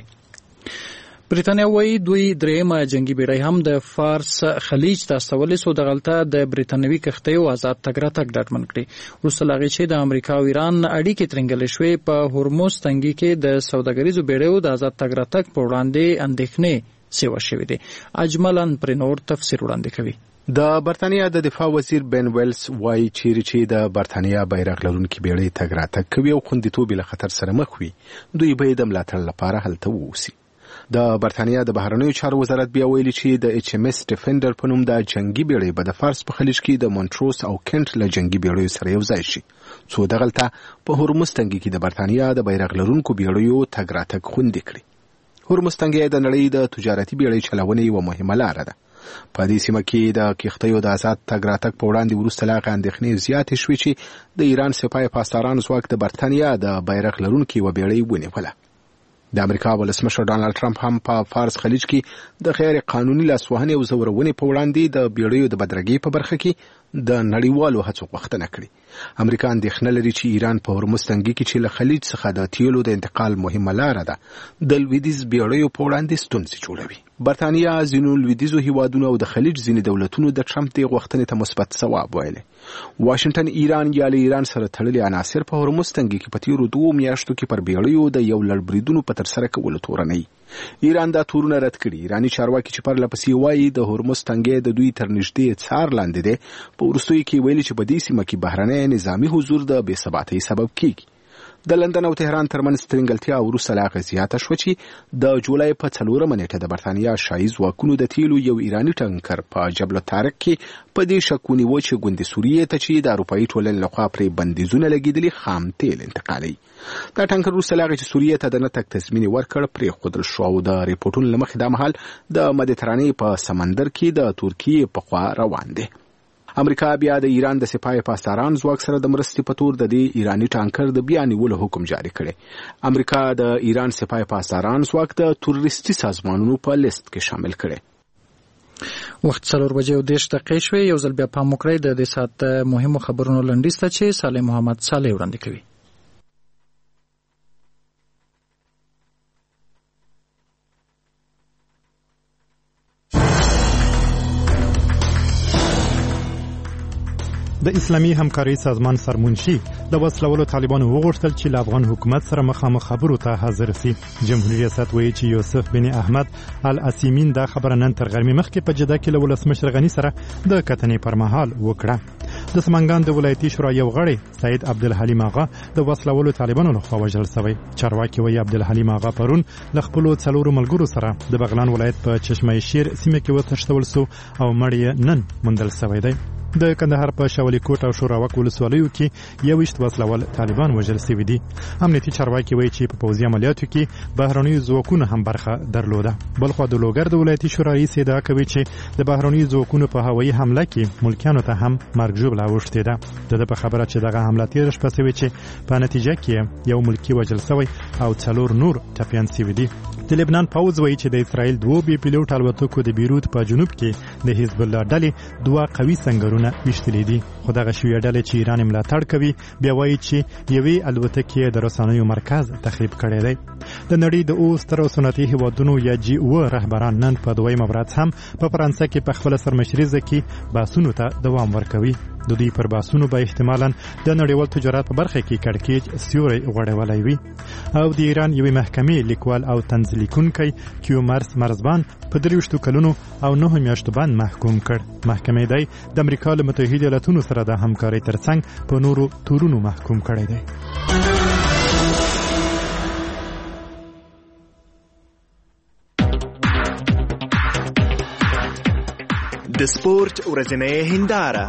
بریتانیا وایي دوی درېیمه جنگي بیړۍ هم د فارس خلیج ته استولې سو دغلته د بریتانوي کښتیو آزاد تګ راتګ ډاډمن کړي. وروسته له هغې چې د امریکا او ایران اړیکې ترنګلې شوې په هورموز تنګي کې د سوداګریزو بیړیو د آزاد تګ راتګ په وړاندې اندېښنې سیوه شوې دي. اجملاً پرې نور تفسیر وړاندې کوي. د برتانیا د دفاع وزیر بن ویلز وایي چې د برتانیا بیرغ لرونکي بیړۍ تګ راتګ کوي او خوندیتوب له خطر سره مخ وي دوی به د ملاتړ لپاره هلته ووسي. د برتانیا د بهرنیو چارو وزارت بیا ویلي چې د ایچ ام ایس ډیفندر په نوم د جنگي بیړۍ به د فارس په خلیج کې د مونټروس او کینټ له جنگي بیړیو سره یو ځای شي څو دغلته په هورموز تنګي کې د برتانیا د بیرغ لرونکو بیړیو تګ راتګ خوندي کړي. هورموز تنګي د نړۍ د تجارتي بیړۍ چلونې یوه مهمه لاره ده. په دې سیمه کې د کښتیو د آزاد تګ راتګ په وړاندې وروسته له هغې اندېښنې زیاتې شوې چې د ایران سپاه پاسداران ځواک د برتانیا د بیرغ لرونکي یوه بیړۍ ونیوله. د امریکا ولسمشر ډانلډ ټرمپ هم په فارس خلیج کې د غیر قانوني لاسوهنې او زورونې په وړاندې د بیړیو د بدرګۍ په برخه کې د نړیوالو هڅو غوښتنه کړې. امریکا اندېښنه لري چې ایران په هورموز تنګي کې چې له خلیج څخه د تیلو د انتقال مهمه لاره ده د لویدیځ بیړیو په وړاندې ستونزې جوړوي. برتانیا ځینو لویدیځو هیوادونو او د خلیج ځینې دولتونو د ټرمپ دې غوښتنې ته مثبت ځواب ویلی. واشنګټن ایران یا له ایران سره تړلي عناصر په هورموز تنګي کې په تیرو 2 میاشتو کې پر بیړیو د یو لړ بریدونو په ترسره کولو تورنوي. ایران دا تورونه رد کړي. ایرانی چارواکي چې پرله پسې وایي د هرمز تنګی د دوی تر نږدې څار لاندې دی، په وروستیو کې ویلي چې په دې سیمه کې بهرنی نظامي حضور د بې ثباتۍ سبب کیږي. د لندن او تهران ترمنځ ترنګلتیا وروسته لا زیاته شوه چې د جولای په 4 نیټه د برتانیا شاهي ځواکونو د تیلو یو ایرانی ټانکر په جبل الطارق کې په دې شک ونیوه چې ګوندې سوریې ته چې د اروپایي ټولنې لخوا پرې بندیزونه لګېدلي خام تیل انتقالوي. دا ټانکر وروسته لا چې سوریې ته د نه تګ تضمین ورکړ پرېښودل شو او د ریپورټونو له مخې دا مهال د مدیترانې په سمندر کې د ترکیې په خوا روان دی. امریکا بیا د ایران د سپاه پاسداران ځواک سره د مرستې په تور د دې ایرانی ټانکر د بیا نیولو حکم جاری کړی. امریکا د ایران سپاه پاسداران ځواک د تروریستي سازمانونو په لیست کې شامل کړي. وخت 4:10 شوې. یو ځل بیا پام وکړئ د دې ساعت مهمو خبرونو لنډیز ته چې صالح محمد صالح وړاندې کوي. د اسلامي همکارۍ سازمان سرمنشي د وسلوالو طالبانو وغوښتل چې له افغان حکومت سره مخامخ خبرو ته حاضر سي. جمهوریت ریاست وایي چې یوسف بن احمد الاسیمین دا خبره نن تر غرمې مخکې په جده کې له ولسمشر غني سره د کتنې پر مهال وکړه. د سمنګان د ولایتي شورا یو غړی سید عبدالحلیم آغا د وسلوالو طالبانو لخوا وژل شوی. چارواکي وایي عبدالحلیم آغا پرون له خپلو 4 ملګرو سره د بغلان ولایت په چشمه شیر سیمه کې وتښتول سو او مړی نن موندل شوی دی. د کندهار په شاولي کوټ او شوراوک ولسوالیو کې 21 وسلوال طالبان وژل شوي دي. امنیتي چارواکي وایي چې په پوځي عملیاتو کې بهرنیو ځواکونو هم برخه درلوده. بلخوا د لوګر د ولایتي شورا رئیس ادعا کوي چې د بهرنیو ځواکونو په هوایي حمله کې ملکیانو ته هم مرګ ژوبله اوښتې ده. د په خبره چې دغه حمله تېره شپه شوې چې په نتیجه کې یو ملکي وژل شوی او 4 نور ټپیان شوي دي. د لبنان پوځ وایي چې د اسرائیل 2 بي پیلوټ الوتکو د بیروت په جنوب کې د حزب الله ډلې 2 قوي سنگرونه ویشتلې دي. خو دغه شویه ډلې چې ایران ملاتړ کوي بیا وایي چې یوې الوتکې د رسنیو مرکز تخریب کړی دی. د نړۍ د اوس تر صنعتي هیوادونو یا جی او رهبران نن په دویم ورځ هم په فرانسه کې په خپل سرمشري کې باسونو ته دوام ورکوي. د دوی پر باسونو به احتمالاً د نړیوال تجارت په برخه کې کړکېچ سیوری غوړولی وي. او د ایران یوې محکمې لیکوال او طنز لیکونکی کیومرس مرزبان په 23 کلونو او 9 میاشتو باندې محکوم کړ. محکمې دی د امریکا له متحده ایالاتونو سره د همکارۍ ترڅنګ په نورو تورونو محکوم کړی دی. د سپورت ورځنۍ هنداره.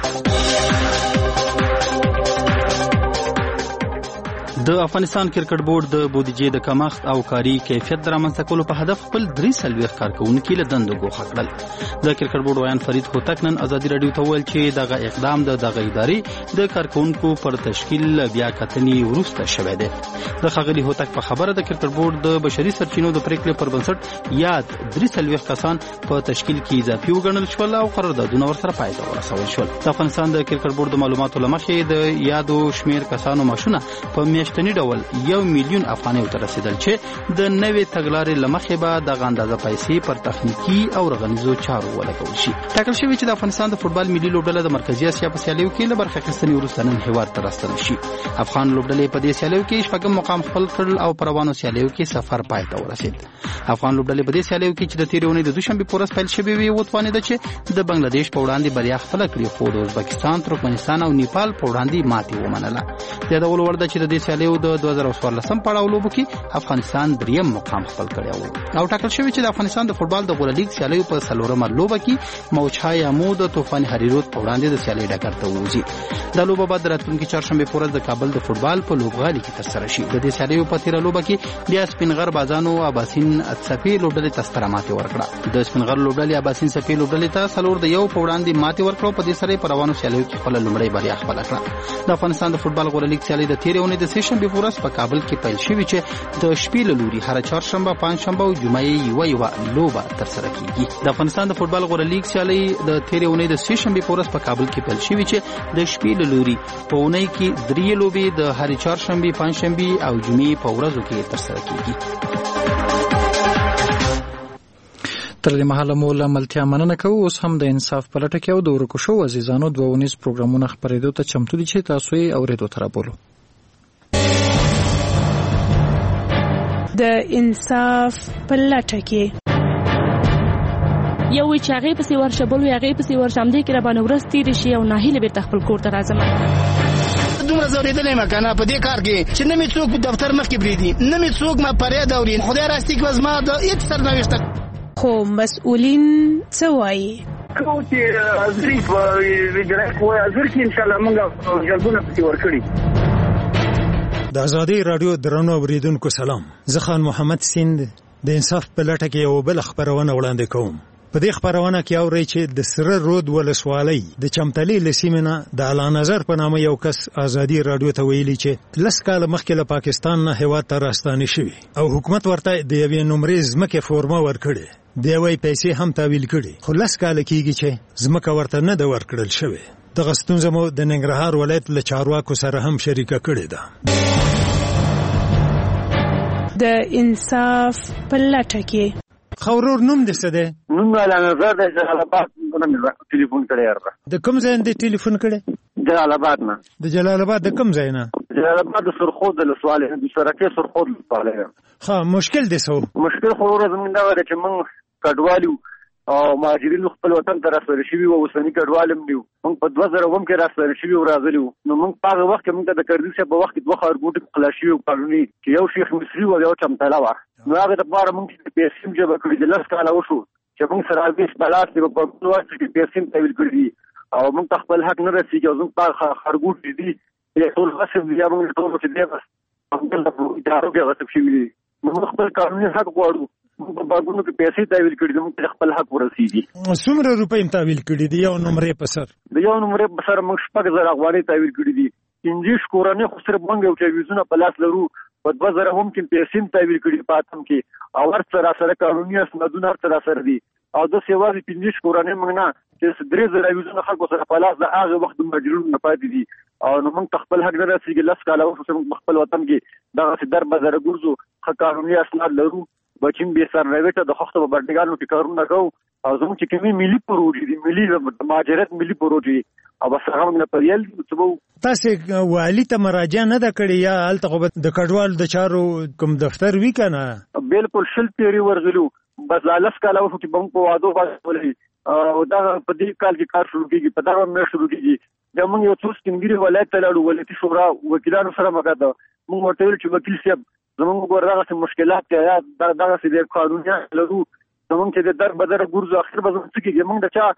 د افغانستان کرکټ بورډ د بودیجې د کمښت او کاري کیفیت د رامنځته کولو په هدف خپل 3 کارکونکي له دندو ګوښه کړل. د کرکټ بورډ ویان فرید هوتک نن ازادي رادیو ته وویل چې دغه اقدام د دغه ادارې د کارکونکو پر تشکیل بیا کتنې وروسته شوی دی. د ښاغلي هوتک په خبره د کرکټ بورډ د بشري سرچینو د پریکړې پر بنسټ یاد 3 کسان په تشکیل کې اضافي وګڼل شول او قراردادونه ورسره پای ته ورسول شول. د افغانستان د کرکټ بورډ د معلوماتو له مخې د یادو شمیر کسانو معاشونه په میاشتني ډول 1 میلیون افغانۍ ته رسیدل چې د نوې تګلارې له مخې به دغه اندازه پیسې پر تخنیکي او رغنیزو چارو ولګول شي. ټاکل شوی چې د افغانستان د فوټبال ملي لوبډله د مرکزي اسیا په سیالیو کې له برخه اخیستنې وروسته نن هیواد ته راستنه شي. افغان لوبډلې په دې سیالیو کې شپږم مقام خپل کړل او په روانو سیالیو کې سفر پای ته ورسید. افغان لوبډلې په دې سیالیو کې چې د تېرې اونۍ د دوشنبه په ورځ پیل شوې وي وتوانېده چې د بنگلاديش په وړاندې بریا خپله کړي، خو د ازبکستان، ترکمنستان او نیپال په وړاندې ماتې ومنله. د یادولو وړ ده چې د دې سیالیو د 2014 پړاو لوبو کې افغانستان 3م مقام خپل کړی و او ټاکل شوی چې د افغانستان د فوټبال د غوړه لیګ سیالیو په 4مه لوبه کې موجها یامو د طوفان هریروت په وړاندې د سیالۍ ډګر ته ووځي. دا لوبه بعد راتلونکي چهارشنبه په ورځ د کابل د فوټبال په لوبغالي کې ترسره شي. د دې سیالیو په تیره لوبه کې بیا سپینغر بازانو اباسین څپې لوبډلې ته ستره ماتې ورکړه. د سپینغر لوبډلې اباسین څپې لوبډلې ته 4-1 په وړاندې ماتې ورکړه. په دې سره په روانو سیالیو کې خپل لومړی بریا خپل کړه. د افغانستان د فوټبال غوړه لیګ سیالۍ د تیرې اونۍ د سهشنبه په ورځ په کابل کې پیل شوې چې د شپې له لوري هر چهارشنبه، پنځشنبه او جمعه یو لوبه ترسره کیږي. د افغانستان د فوټبال غوړه لیګ سیالۍ د تیرې اونۍ د سهشنبه په ورځ په کابل کې پیل شوې چې د شپې له لوري په اونۍ کې 3 لوبې د هر چهارشنبه، پنځشنبه او جمعې په ورځو کې ترسره کیږي. تر دې مهاله مو له ملتیا مننه کوو. اوس هم د انصاف په لټه کې او د ورکو شو عزیزانو 2 پروګرامونه خپرېدو ته چمتو دي چې تاسو یې اورېدو ته رابولو. د انصاف په لټه کې. یو چې هغه پسې ورشه بل هغه پسې ورشه هم دې کې را باندې ورځ تیرې شي او ناهیله بیرته خپل کور ته راځم. دومره زورېدلی یم که نه په دې کار کې چې نه مې څوک په دفتر مخکې پرېږدي، نه مې څوک ما فریاد اوري. خدای راستي که زما د هېڅ سرنوشته. خو مسؤلین څه وایي؟ کوم چې حاضري په وجرایت وایي حاضر کې انشاءالله موږ جلبونه پسې ورکړي. د ازادي راډیو درنو اورېدونکو سلام. زه خان محمد سیند د انصاف په لټه کې یو بل خبرونه وړاندې کوم. په دې خبرونه کې اورئ چې د سره رود ولسوالۍ د چمتلې له سیمې نه د اعلی نظر په نامه یو کس ازادي راډیو ته ویلي چې 10 کاله مخکې له پاکستان نه هېواد ته راستانه شوي او حکومت ورته د یوې نمرې ځمکې فورمه ورکړې، د یوې پیسې هم تحویل کړي، خو 10 کاله کېږي چې ځمکه ورته نه ده ورکړل شوې. دغه ستونزه مو د ننګرهار ولایت له چارواکو سره هم شریکه کړې ده. د انصاف په لټه کې. خورور نوم دې څه دی؟ نوم اعلی نظر د جلال آباد نه ټلیفون کړی یاره. د کوم ځای نه ټلیفون کړی؟ جلال آباد نه. د جلال آباد د کوم ځای نه؟ جلال آباد د سرخود د لسوالۍ د سرکې سرخود لسوالۍ. ها مشکل دې څه؟ مشکل خو زموږ دا دی چې موږ کډوالو او مهاجرین خپل وطن ته راسره شوي او اوسني کډوال هم دي. موږ په 2000 کې راسره شوي او راغلي وو. نو موږ په هغه وخت کې موږ د کردي صاحب په وخت کې 2 ښارګوټي خلاص شوي وو قانوني چې یو شیخ مصري او یو چمتاله وه. نو هغه دپاره موږ پیسې جمع کړي د 10 کاله وشو چې موږ سره 20 بلاس په پښتو وخت کې پیسې تحویل کړي او موږ ته خپل حق نه رسیږي او موږ په ښارګوټي دي ټول غصب دي موږ ټول چې دی بس موږ په ادارو کې غصب شوي دي. موږ خپل قانوني حق غواړو. په باغونو کې پیسې تحویل کړي دي، موږ خپل حق ورسیږي. څومره روپۍ تحویل کړي دي یو نمرې په سر؟ د یو نمرې په سر موږ 6000 افغانۍ تحویل کړي دي. 15 کورنۍ خو صرف موږ یو ټلویزیون په لاس لرو. په 2000 هم کې پیسې تحویل کړي په اتم کې او ورته سره قانوني اسنادونه ورته سره دي او د سیوازي 15 کورنۍ موږ نه چې 3000 ټلویزیون خلکو سره په لاس د هغه وخت مجرون نه پاتې دي او نو موږ خپل حق نه رسیږي. 10 کاله وروسته موږ خپل وطن کې دغه در بازار ګرځو خو قانوني اسناد لرو. بچیم به سرنوشت د خښته په بډګانو کې کارونه کوو او زموږ چې کومي ملي پروژې دي ملي مهاجرت ملي پروژې او بس هغه موږ په ریل څه تاسو والی ته مراجعه نه ده کړې یا هلته د کډوال د چارو کوم دفتر وی کنه؟ بالکل شل پیری ورغلو بس 10 کاله وخت په موږ په وادو باندې او دا په دې کال کې کار شروع کیږي په دا مې شروع کیږي. دا موږ یو څو سپینګری ولایت ته لاړو ولایتي شورا وکیلانو سره مګاده موږ ورته ویل چې وکیل صاحب زموږ ګورغه مشکلات کې دا څه د قانوني لرو زموږ چې د در بدر ګورځو اخر به څه کېږي موږ د چا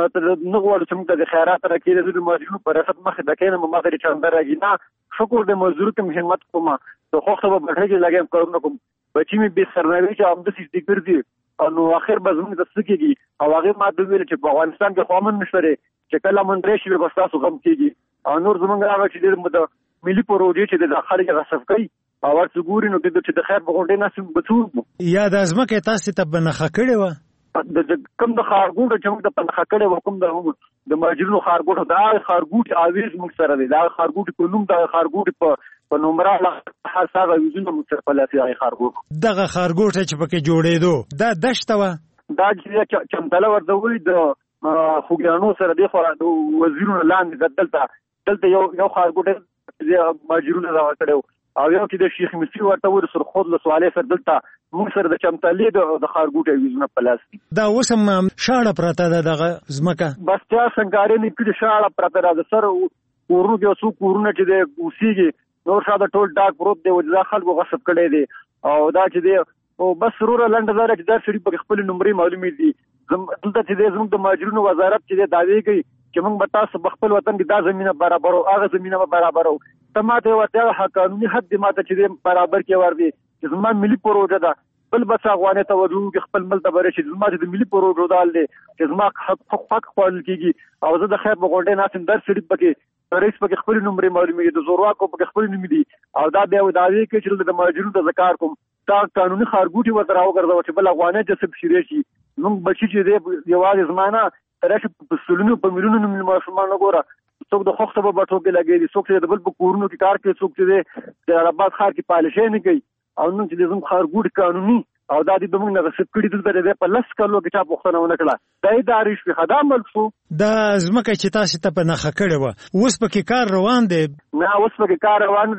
نه غواړو چې موږ د خیرات راکېږي د ماجرونو پر اساس مخه د کینې ما غیر چاندر راځي نه شکر د مزدور ته همت کوم ته خو خو به بټه لګم کارونه کوم بچی می به سرنوي چې هم د سې ګرځي نو اخر به زموږ د څه کېږي او هغه ما د ویل چې په افغانستان کې قومن نشته چې کله من راشي به تاسو غم کېږي او نور زموږ هغه چې د ملي پروژې چې د داخلي غصب کوي او ورته ګوري نو چې د خیر په غونډه ناسم بچو یا د ازمکه تاسو ته بنخه کړي و د کوم د خارګوټ چې موږ د بنخه کړي و کوم د ماجرونو خارګوټ دا خارګوټ اویز موږ سره دی دا خارګوټ په نوم د خارګوټ په نومره هر څه ویزونه موږ سره په لاسي خارګوټ دغه خارګوټ چې پکې جوړېدو دا دشته و دا چې چمتله ورته وي د خوګیانو سره دی خو د وزیرونو لاندې دلته یو خارګوټ ماجرونو دا کړو او یو چې د شیخ مصری ورته ور سر خود له سوالې سره دلته موږ سره د چمتلې د خارګوټي ویزونه پلاس دا وسم شاړه پراته ده دغه زمکه بس چا څنګه نه کړي شاړه پراته ده سر کورونو کې اوسو کورونه چې د اوسېږي نور شاده ټول ډاک پروت دی وځه خلکو غصب کړي دي او دا چې دی او بس سرور لنډ زره چې دا سړي په خپل نمبرې معلومې دي دلته چې زموږ د ماجرونو وزارت چې داوی کوي چې موږ به تاسو خپل وطن کې دا زمينه برابرو هغه زمينه برابرو تماته ورته حق قانوني حد دې ماته چې برابر کې ور دي چې زما ملي پروژه ده بل بس افغانه توجه کې خپل مل ته برشي زما د ملي پروژه دال دي چې زما حق خپل کیږي او زه د خیر په غونډه ناسم در سړي پکې رئیس پکې خپل نمبر معلومي د زورواکو پکې خپل نوم دي او دا بیا داوی کوي چې د ماجرونو د ذکر کوم تا قانوني خارګوټي ورته راوګرځو چې بل افغانه جسب شری شي موږ بچی چې دی یوازې زمانہ ترشه په سلونو په ملیونونو ماشومان وګوره څوک د خوخته په بټو کې لګي څوک چې د بل په کورونو کې کار کوي څوک چې د آباد ښار کې پالشې نه کوي او نن چې زموږ خارګوټ قانوني او دا د موږ نه غصب کړي دلته په لس کلو کې چا پوښتنه ونه کړه دا ادارې شپې خدام ملکو دا زمکه چې تاسو ته په نخښه کړي و اوس پکې کار روان دی نه اوس پکې کار روان دی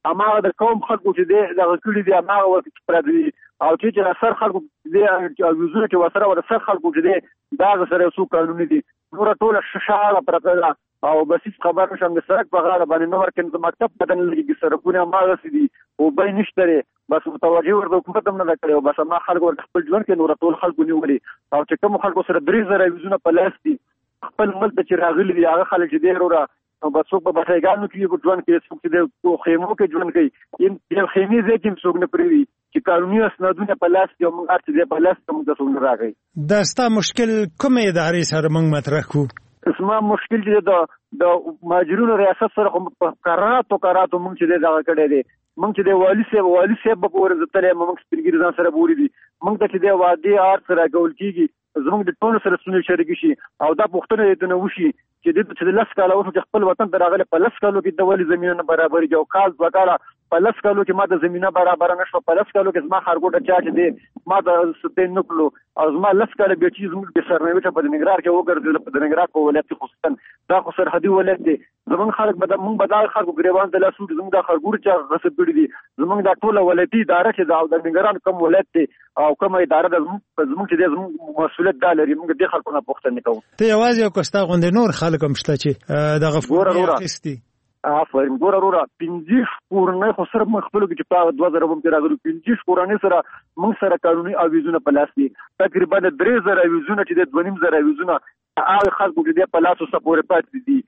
اماغه د قوم خلکو چې د غکړي دي اماغه ورته پردي او چې سر خلکو دې او یوزونه چې وسره ور سر خلکو چې دا سره سو قانوني دي نور ټول شاله پرته او بسیط خبر نشم د سرک په غاړه باندې نور کې مکتب بدن لګي سرکونه اماغه سي او به نشته بس متوجه ورته حکومت هم نه کړو بس ما خلکو خپل ژوند کې نور ټول خلکو نیولي او چې کوم خلکو سره 3000 یوزونه په لاس دي خپل ملک چې راغلي دي هغه خلک چې ډیر وره او بس په بسایګانو کې ژوند کې څوک چې د خیمو کې ژوند کوي یو خیمه زه چې څوک نه پریوي چې قانوني اسنادونه په لاس کې موږ ارته دې په لاس کې موږ څنګه راغی دا ستا مشکل کومه ادارې سره موږ مطرح کو اسما مشکل چې د ماجرونو ریاست سره په قراراتو موږ چې دا کړی دی موږ چې د والي صاحب په ورځ ته موږ سپینګری ځان سره بوري دي موږ ته چې د وادي آر سره ګول کیږي زموږ د ټول سره سونه شریک شي او دا پښتنه دې نه وشي چې د لس کاله وشو چې خپل وطن ته راغله په لس کالو کې د والي زمينه برابر یو کال وکړه په لس کالو کې ما د زمينه برابر نشو په لس کالو کې زما خرګوټه چا چې دی ما د ستین نکلو او زما لس کاله به چې زموږ د سرنوي ته په نګرار کې وګرځول په نګرار په ولایت خصوصا دا خو سرحدي ولایت دی زموږ خلک به موږ به دا خلکو ګریوان د لاسو زموږ د خرګوټ چا غصب کړی دي زموږ د ټوله ولایتي اداره چې د نګران کوم ولایت دی او کوم اداره د زموږ چې د زموږ مسؤلیت دا لري موږ د خلکو نه پوښتنه کوو ته یوازې یو کستا غوندې نور خلک هم شته چې د غفور اخیستي افرین ګورورا 50 کورنۍ خو سره مخ خپل کې چې په 2000 کې راغلو 50 کورنۍ سره موږ سره قانوني اویزونه په لاس دي تقریبا 3000 اویزونه چې د 2.5 اویزونه هغه خلکو چې په لاس سپورې پاتې دي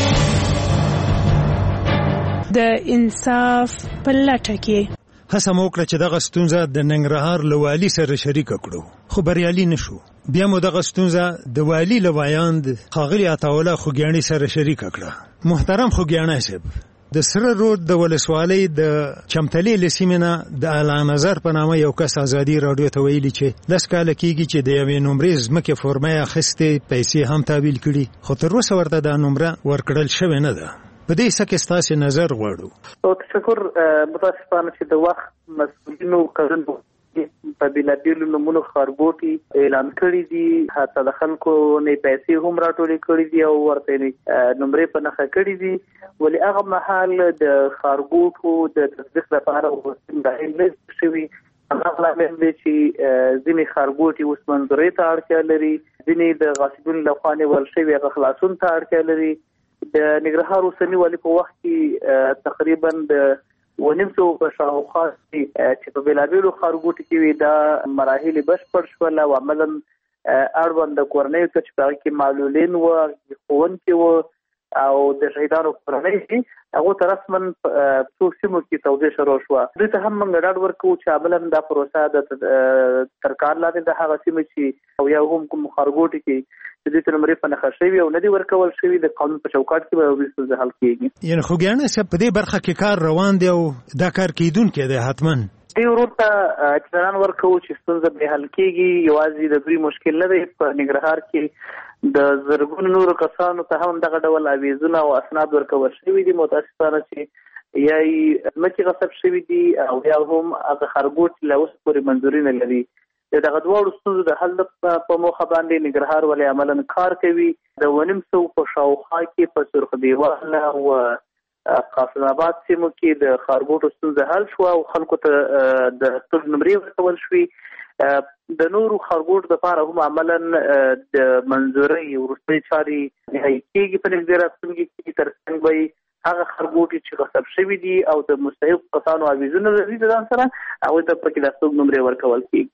د انصاف په لټه کې هڅه مو وکړه چې دغه ستونزه د ننګرهار له والي سره شریک کړو خو بریالي نشو بیا مو دغه ستونزه د والي له وایاند ښاغلي عطاالله خوږیاڼي سره شریک کړه محترم خوږیاڼي صاحب د سره رود د ولسوالۍ د چمتلې له سیمې نه د اعلی نظر په نامه یو کس ازادي راډیو ته ویلي چې 10 کاله کېږي چې د یوې نمرې ځمکې فورمه اخیستې پیسې هم تحویل کړي خو تر اوسه ورته دا نمره ورکړل شوې نه ده په دې سکه ستاسو نظر غواړو او تشکر متاسفانه چې د وخت مسؤلینو کړنو په بلابیلو نمونه خارګوټي اعلان کړی دي حتی د خلکو نه پیسې هم راټولې کړې دي او ورته نمرې په نخښه کړې دي ولې هغه محل د خارګوټو د تصدیق لپاره وسیم د انګلیس شوی هغه لامل دی چې ځینې خارګوټي اوس منظورې ته اړتیا لري ځینې د غاصبونو لخوا نیول شوي هغه خلاصون ته اړتیا لري د ننګرهار اوسنی والي په وخت کې تقریبا د ونیمسو په شاوخوا چې په بلابیلو خارګوټو کې وي دا مراحل بشپړ شول او عملاً اړوند د کورنۍ ته چې هغه کې معلولین و ښوونکي و او د شهیدانو کورنۍ هغه ترسمن څو سیمو کې توضیح شروع شو دوی ته هم موږ ډاډ ورکوو چې عملاً دا پروسه د ترکار لاندې د هغه سیمې چې او یا هم کوم خارګوټو کې د دې نمرې په نخښه شوی او ندي ورکول شوی د قانون په چوکاټ کې به وسو حل کیږي یعنی خوږیاڼي صاحب په دې برخه کې کار روان دی او دا کار کیدونکې دی حتماً دی ورته اطمینان ورکوو چې ستونزه به حل کیږي یوازې د دوی مشکل نه دی په ننګرهار کې د زرګونو نورو کسانو ته هم دغه ډول اویزونه او اسناد ورکول شوي دي متاسفانه چې یا ځمکې غصب شوي دي او یا هم هغه خرګوټ لا اوس پورې منظوري نه لري دغه دواړو ستونزو د حل په موخه باندې ننګرهار ولې عملاً کار کوي د ونیمسو په شاوخوا کې په سرخ دیوال او قاسم آباد سیمو کې د خارګوټو ستونزه حل شو او خلکو ته د خپل نمرې ورکول شوي د نورو خارګوټو لپاره هم عملاً د منظوري وروستۍ چارې نهایي کېږي په نږدې راتلونکي کې تر څنګ به هغه خارګوټي چې غصب شوي دي او د مستحق کسانو اویزونه لري د ځان سره هغوی ته پکې د څوک نمرې ورکول کېږي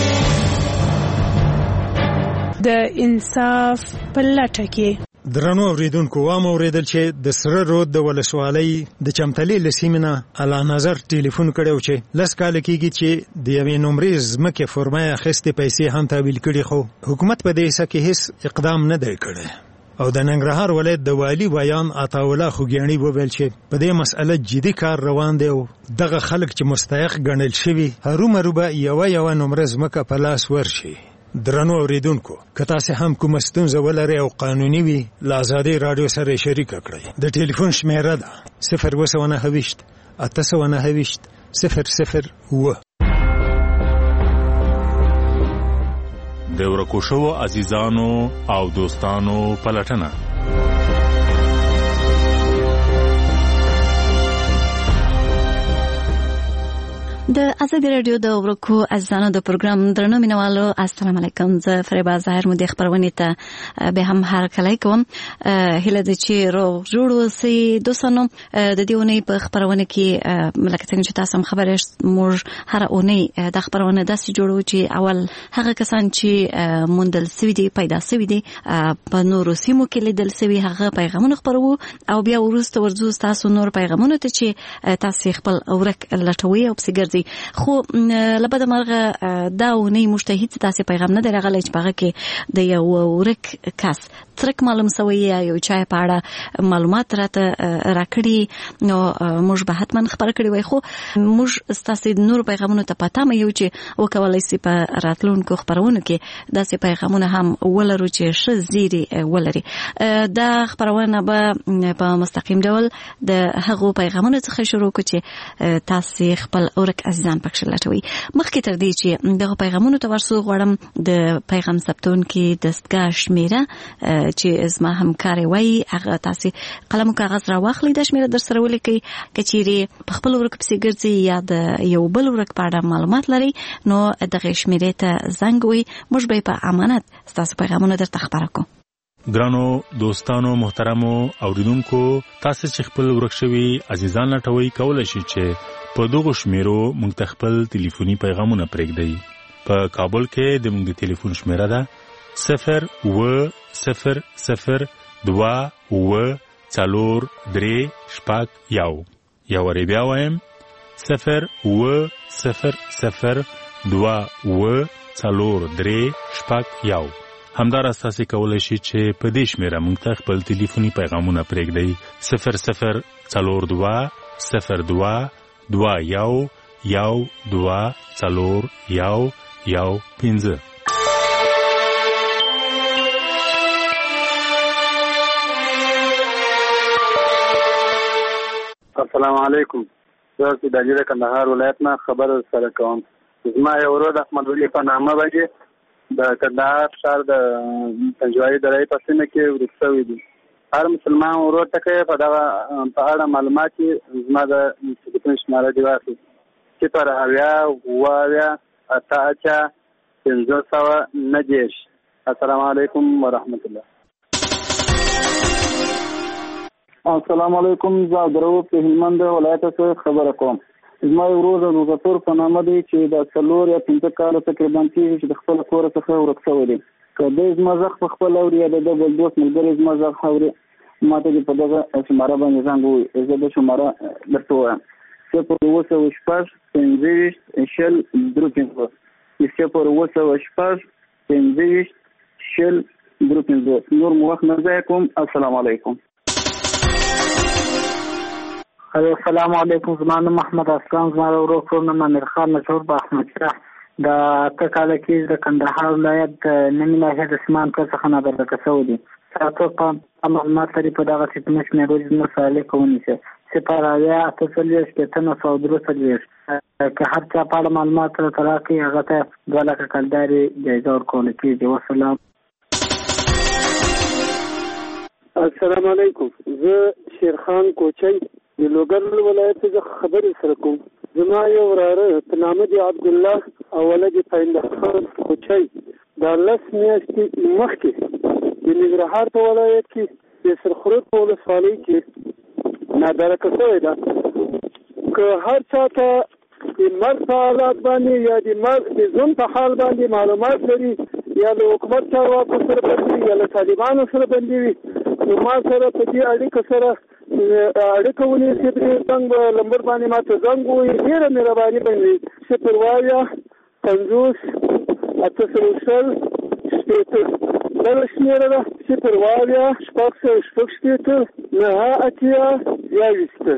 د انصاف په لټه کې درنو اوریدونکو وام اوریدل چې د سره رود د ولسوالۍ د چمتلې له سیمې نه اعلی نظر ټلیفون کړو چې لس کاله کېږي چې د یوې نمرې ځمکې فورمه اخیستې پیسې هم تحویل کړي خو حکومت په دې سکه هیڅ اقدام نه دی کړی او د ننګرهار ولایت د والی ویان عطاالله خوږیاڼي وویل چې په دې مسأله جدي کار روان دی او دغه خلک چې مستحق ګڼل شوي هرومرو به یوه نمره ځمکه په لاس ورشي درنو اوریدونکو که تاسو هم کوم ستونزه ولرئ او قانوني وي له ازادي راډیو سره شریک کړئ د ټلیفون شمیره ده 029 829 001 د ورکو شوو عزیزانو او دوستانو پلټنه د ازادي رادیو د ورکو ازانو د پروګرام درنو مینوالو السلام علیکم. زه فریبا ظاهر مو د خبرونه ته به هم هر کله کوم هله د چې روغ جوړ وسی دوسنو د دیونې په خبرونه کې ملکه څنګه چې تاسو خبرې موږ هر اونۍ د خبرونه داسې جوړو چې اول هغه کسان چې موندل سوي دي پیدا سوي دي په نورو سیمو کې لیدل سوي هغه پیغامونه خبرو او بیا ورسته ورځو تاسو نور پیغامونه ته چې تاسو خپل اورک لټوي او پسګر خو لبد مرغه دا ونی مجتهد تاسو پیغام نه درغلی چې پغه کې د یو ورک کس ترک معلوم سوی یو چای پاړه معلومات راته راکړي نو موږ به حتما خبر کړی وای خو موږ تاسو د نور پیغامونو ته پاتم یو چې وکولای سي په راتلونکو خبرونه کې داسې پیغامونه هم ولرو چې ش زیری ولري دا خبرونه به په مستقیم ډول د هغو پیغامونو څخه شروع کو چې تاسو خپل اورک ازان پکښ لټوي. مخکې تر دې چې دغه پیغامونو ته ورسو غواړم د پیغام ثبتون کې دستګاه شمیره چې زما همکار وای هغه تاسو قلم او کاغذ را واخلئ د شمیره در سره ولیکئ کچيري په خپل ورک پسې ګرځي یا د یو بل ورک په اړه معلومات لري نو دغه شمیره ته زنګ وي موږ به په امانت تاسو پیغامونه درته خبرو کوو. ګرانو دوستانو محترمو اوریدونکو تاسو چې خپل ورک شوي عزیزان لټوي کولای شئ چې په دغه شمیرو موږ ته خپل ټلیفوني پیغامونه پرېږدئ. په کابل کې د موږ د ټلیفون شمیره ده 0-0-0-2-4-3-1 یا ورې بیا وایم 0-0-0-2-4-3-1 همداراز تاسو کولای شئ چې په دې شمیره موږ ته خپل ټلیفوني پیغامونه پرېږدئ 0-0-02-2-4-1-1-5. السلام علیکم. زه د کندهار ولایت نه خبر سره کوم. زما یو ورور احمد ولی په نامه باندې د کندهار ښار د پنجوایي درې په سیمه کې ورسوي دي. هر مسلمان ورور ته کې په دغه په اړه معلومات زما د ټلیفون شماره دی واخلي 0-0-8-590. السلام علیکم ورحمت الله. السلام علیکم. زه درو په هلمند ولایت څخه خبره کوم. زما ورور د مظفر په نامه دی چې د 4 یا 5 کال تقریبا کېږي چې د خپل کور څخه ورک شوی دی. که د زما زغ په خپل اوري یا د بل دوست ملګری زما زغ اوري ماته په دغه شماره باندې زنګ وي. زه د شماره درته وایم 0-0-8-5-90. نور مو وخت نه ضایع کوم. السلام علیکم. السلام علیکم. زما نوم محمد اسلام. زما ورور نوم امیر خان مشهور په احمد شاه د کاله کې د کندهار ولایت نمې ناحیه د سیمان څخه نه درکه شوی دی. تاسو په معلومات لري په دغه چې موږ نه روز نو سوال کوونی چې سپارالیا تاسو کې تنه سعودي که هر چا په معلومات راکړي هغه ته 2 لک کلداري جایزه ورکول کېږي. والسلام. السلام علیکم. زه شیرخان کوچی د لوګر ولایت څخه خبرې سره کوم. زما یو وراره په نامه دی عبد الله او ولد پیند خان کوچی د 10 میاشتې مخکې د ننګرهار په ولایت کې د سرخرود په ولسوالۍ کې نادرکه شوې ده. که هر چا ته د مرګ په حالات باندې یا د ژوند په حال باندې معلومات لري یا د حکومت چارواکو سره بندي یا له طالبانو سره بندي وي نو ما سره په دې اړیکه سره اړیکه ونیسي. د څنګه لمبر باندې ماته زنګ وي. ډېره مهرباني باندې 0-8-5-90 بل شمیره ده 0-8-6-9-8-20.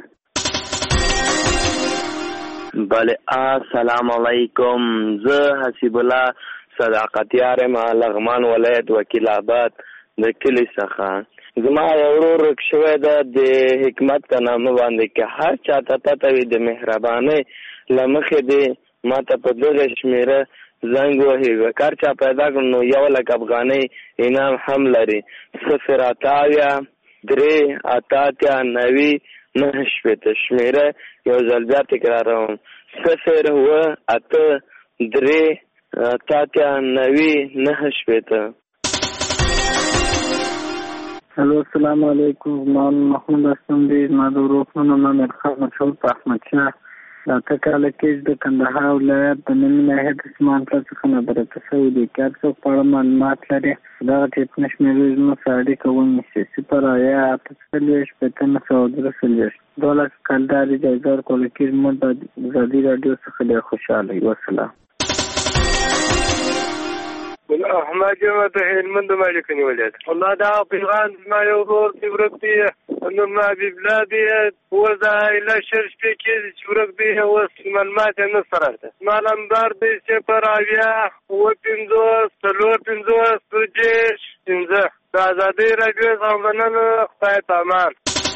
بله السلام علیکم. زه حسیب الله صداقتیار ما لغمان ولایت وکیل آباد د کلی څخه. زما یو ورور شوی ده د حکمت په نامه باندې کې هر چاته پته وي د مهربانۍ له مخې دی ما ته په دغه شمیره زنګ وهي. کار چا پیدا کړ نو 1 لک افغانۍ انعام هم لري. 0-8-3-8-90 9 شپېته. شمېره یو ځل بیا تکراروم 0 8 3 90 9 شپېته. الو السلام علیکم. مولانا محمود اسلم دی. زما د ورور په نوم امیر خان مشهور په احمد شاه د اته کاله کې د کندهار ولایت د نیمې ناحیې د سیمان پل څخه نابرابره شوی دی. که هر څوک په اړه معلومات لري دغه ټلیفون شمېرې زموږ سره اړیکه ونیسي 0 8 8 12 کلداري جایزه ورکول کېږي. موږ د ازادي راډیو څخه ډېر خوشحاله یو. والسلام. احمد یو د هلمند مالک نیولې والله دا پیغام ما یو ورور دی ورک دی نو ما بي بلادي وزا الى شرش کې ورک دی اوس معلومات نه سره ده معلومدار دی چې پر اویا و پنځوس څلور پنځوس پنځه د ازادي راډیو څنګه خدای پامان.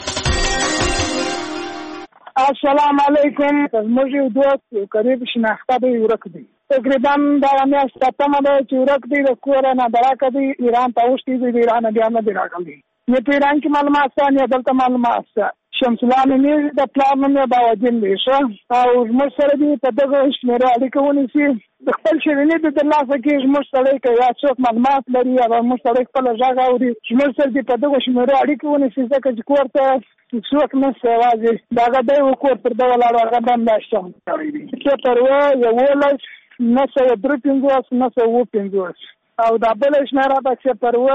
السلام علیکم. موږ یو دوست قریب شناخته دی ورک دی تقریبا دا میاشت تمه ده چې ورک دی د کور نه دراکه دی ایران ته اوښتي دی ایران بیا نه دی راغلی نه په ایران کې معلومات ثانیه دلته معلومات شمس الله مې د پلان مې باوجین دی ښه او موږ سره دی په دغه شمېره اړیکه ونیسي د خپل شیریني د لاسه کې موږ سره کې یا څوک معلومات لري یا موږ سره خپل ځای اوري موږ سره دی په دغه شمېره اړیکه ونیسي ځکه چې کور ته څوک نه سوازي دا غدا یو کور پر دا ولاړ هغه باندې شته چې پروا یو ولس 953 او دا بل شمېره ده چې پروا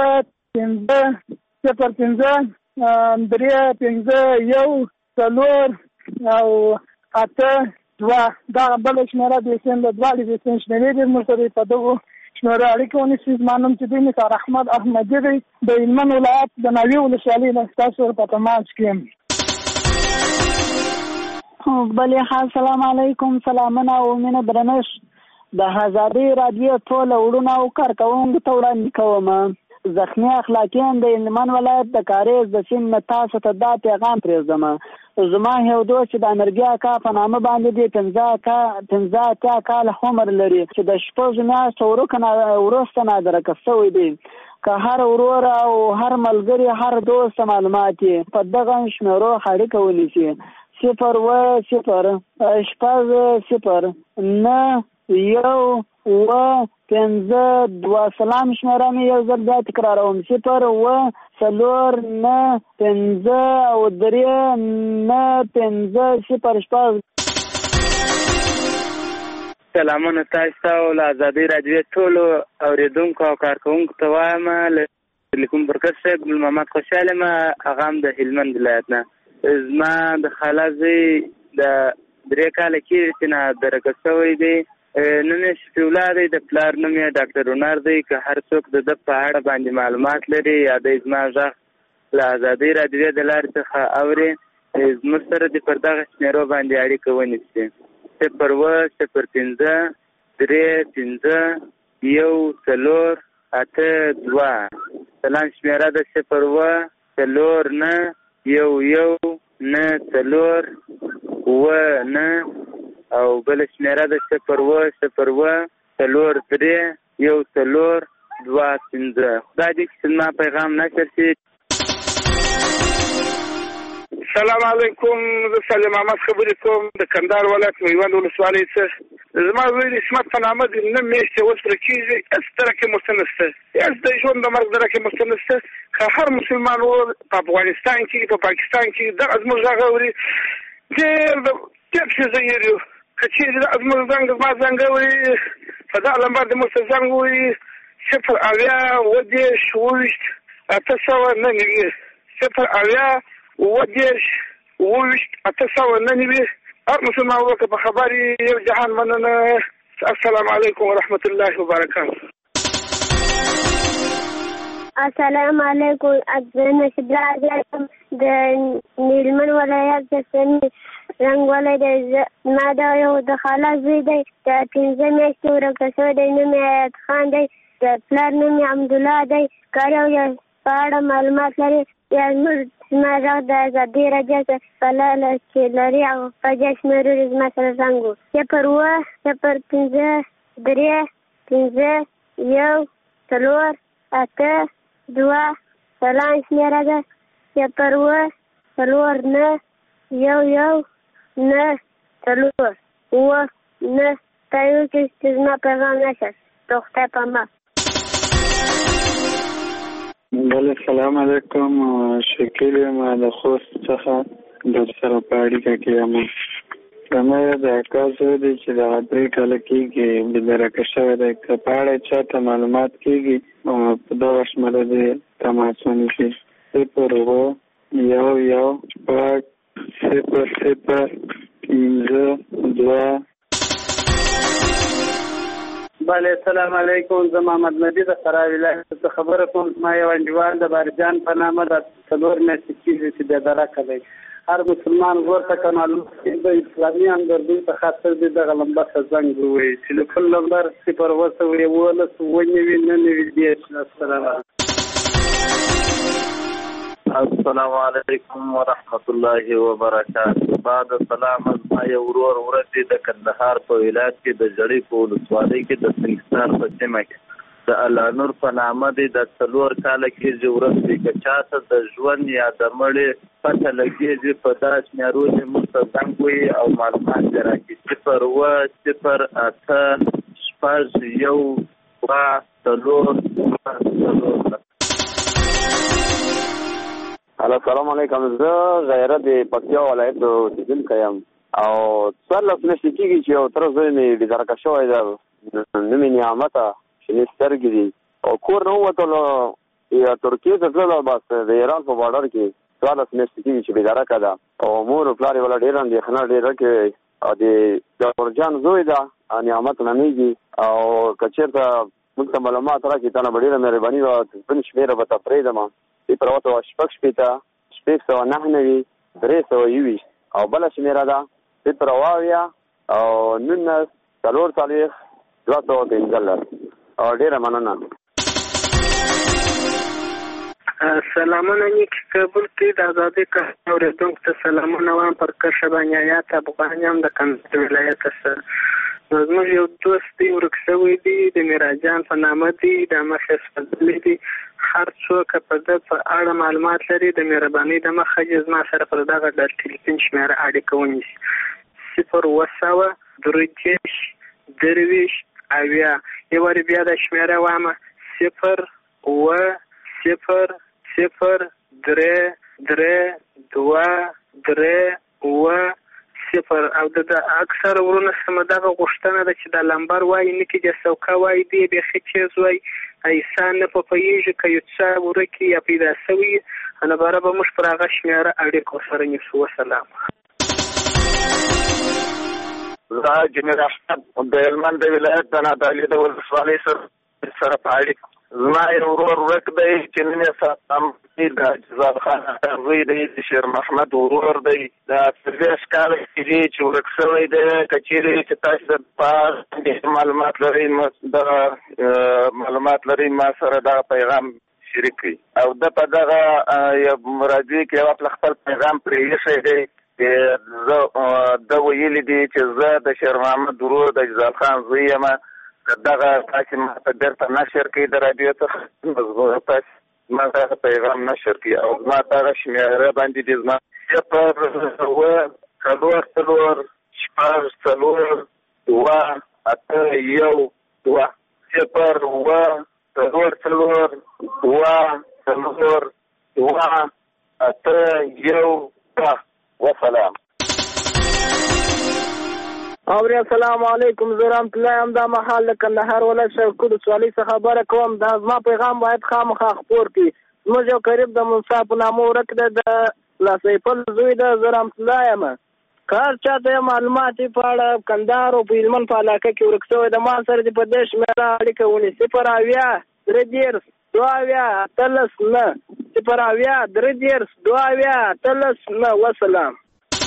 5 او 8 دا بل شمېره د سند د دوالي د سند شمېرې د مرتبه په دغه شمېره اړیکه ونیسي. مانم چې د نثار احمد احمدی دی د هلمند ولایت د ناوې ولسوالۍ نه تاسو په تماس کې بلې السلام علیکم. سلامونه او مینه درنښت د ازادي راډیو ټول وړونه او کارکوونکو ته وړاندې کوم. زخمي اخلاقیان د هلمند ولایت د کاریز د سیند نه تاسو ته دا پیغام پرېږدم. زما یو دوست چې د انرګي اکا په نامه باندې دی 15 کاله عمر لري چې د شپږ میاشتو وروسته نادرکه شوی دی. که هر ورور او هر ملګري هر دوست معلومات په دغه شمېرو اړیکه ونیسي 0 0 9 یو و 5 سلام شمېره مې یو ځل بیا تکراروم 0 و 4 9 5 او 3 9 5 0 سلامونه تاسو ته او ازادي راډیو ټول اوریدونکو او کارکونکو ته وایم. لیکم برکت صاحب محمد خوشاله ما اغام د هلمند ولایت نه زما د خالازي د 3 کال کې چې نه درکه شوی دی نن شپې ولادي د پلار نوم یې ډاکټر هنر دی. که هر څوک د په اړه باندې معلومات لري یا د زما ځخ له ازادي راډیو د لارې څخه اوري زموږ سره د پر دغه شمېرو باندې اړیکه ونیسي 0 0 5 3 5 1 4 8 2 سلام شمېره د 0 4 9 1 9 4 9 او بل شمېره د 0 0 4 3 1 4 2 5. خدای دې چې ما پیغام نشر شي. السلام علیکم. زه سلیم احمد خبرې کوم د کندهار ولایت میوند ولسوالۍ څخه. زما زوی د اسمت په نامه د نه میاشتې اوس پرې کېږي هېڅ درکې مستنسته هېڅ د ژوند د مرګ درکې مستنسته. که هر مسلمان په افغانستان کې په پاکستان کې دغه زموږ غږ اوري ډېر پسې زهیر یو. که چېرې دغه زموږ زما زنګ اوري په دغه لمبر د موږ ته زنګ ووایي 0 اویا 20 899 0 اویا 20 899 هر مسلمان وکړه په خبرې یو جهان مننه. السلام علیکم ورحمت الله وبرکاته. السلام علیکم. اذن شدراجم د نیلمن ولایت د سیمې رنګ ولایت ما دا یو د خلاص دی د 15 میاشتې ورکه شوی دی. نوم یې حیات خان دی. د پلار نوم یې حمدالله دی. که یو په اړه معلومات لري یا زموږ زما غږ د ازادي راډیو په لاله چې لري هغه په دې شمېرو زما سره زنګ و 0 0 5 3 5 1 4 8 2 سلام شمېره ده 0 4 9 1 9 4 9 9 تایو چې زما پیغام نشد د خدای په امان. بله سلام علیکم. شکیل یم د خوست څخه در سره په اړیکه کې یم. زما د اکا زوی دی چې دغه 3 کاله کېږي بېدرکه شوی دی. که په اړه چاته معلومات کېږي په دغه شمېره دې تماس ونیسي 0 1 1 0 0 5 2. بله سلام علیکم. زه محمد نبی د فراه ولایت څخه خبره کوم. ما یو انډیوال د بارجان په نامه د 4 میاشتې کېږي چې بېدرکه دی. هر مسلمان ورته که معلومات کېږي د اسلامي همدردۍ په خاطر دې دغه نمبر ته زنګ ووایي. ټلیفون نمبر 0 19 19 19. السلام علیکم ورحمت الله وبرکاته. بعد سلام ما یو ورور ورته د کندهار په ولایت کې د جړې په ولسوالۍ کې د سنگستان په سیمه کې د الله نور په نامه د 4 کاله کې جوړت دی. که چاته د ژوند یا د مړي پته لګېږي په داس میاروز مستزنګ وي او معلومات راکړي 0 0 8 6 1 السلام علیکم. زه غیرت د پکتیا ولایت اوسیدونکی یم او 14 میاشتې کېږي چې یو تره زوی مې بېدرکه شوی دی. نوم یې نعمته شنې سترګې دي او کور نه ووتلو یا ترکیې ته تللو بس د ایران په باډر کې 14 میاشتې کېږي چې بېدرکه ده او مور و پلار یې ولا ډېره اندېښنه ډېره کوي او د جورجان زوی ده نعمت نومېږي او که چېرته موږ ته معلومات راکړي تا نه به ډېره مهرباني وه. تلیفون شمېره به ته پرېږدم 0 شپږ 609 321 او بله شمېره ده 0 او 19 4 215 او ډېره مننه. سلامونه نیک کابل کې د ازادۍ کار اورېدونکو ته سلامونه وایم. پر کرښه باندې آیات افغان یم د کندهار ولایت څخه. زموږ یو دوست دی ورک شوی دی د میراجان په نامه دی د مخې سپدلی دی. هر څوک په ده په اړه معلومات لري د مهربانۍ د مخه زما سره پر دغه د ټلیفون شمېره اړیکه ونیسي 0 19 23 اویا. یو وارې بیا د شمېره وایم 0 0 0 3 3 2 3 0 او د اکثر ورونه سم دغه غوښتنه ده چې د لمبر وایي نه کې د سوکا وایي دی بیخي چیز وایي ایسان نه پوهېږي که یو څه ورکي یا پیدا شوي نو باره به موږ پر هغه شمېره اړیکو سره نیسو. وسلام. زه جنرال احمد د هلمند د ولایت د نادعلي د ولسوالۍ سره په اړیکه. زما یو ورور ورک دی چې نن یې ساتم د جزاد خان زوی دی د شیر محمد ورور دی د 30 کاله کېږي چې ورک شوی دی. که چېرې چې تاسو د معلومات لرئ ما سره دغه پیغام شریک کړئ او ده په دغه راډیو کې یو خپل خپل پیغام پرې ایښی دی. ده ویلي دي چې زه د شیر محمد ورور د جزاد خان زوی یم. که دغه تاسې ما ته بېرته نشر کړي د راډیو څخه تاسې ما دغه پیغام نشر کړي او زما دغه شمېره باندې دي زما 0 4 4 6 4 2 8 1 2 0 4 4 2 2 8 1 2. وسلام. اوریا السلام علیکم. زه رحمت الله یم دا مهال د کندهار ولایت شاوخوا ولسوالۍ څخه خبره کوم. دا زما پیغام باید خامخا خپور کړي. زموږ یو قریب د منصا په نامه ورک دی د لاسیپل زوی ده. زه رحمت الله یم. که هر چاته یې معلومات په اړه کندهار او په هلمند په علاقه کې ورک شوی د ما سره دې په دې شمېره اړیکه ونیسي 0 0 2 وسلام.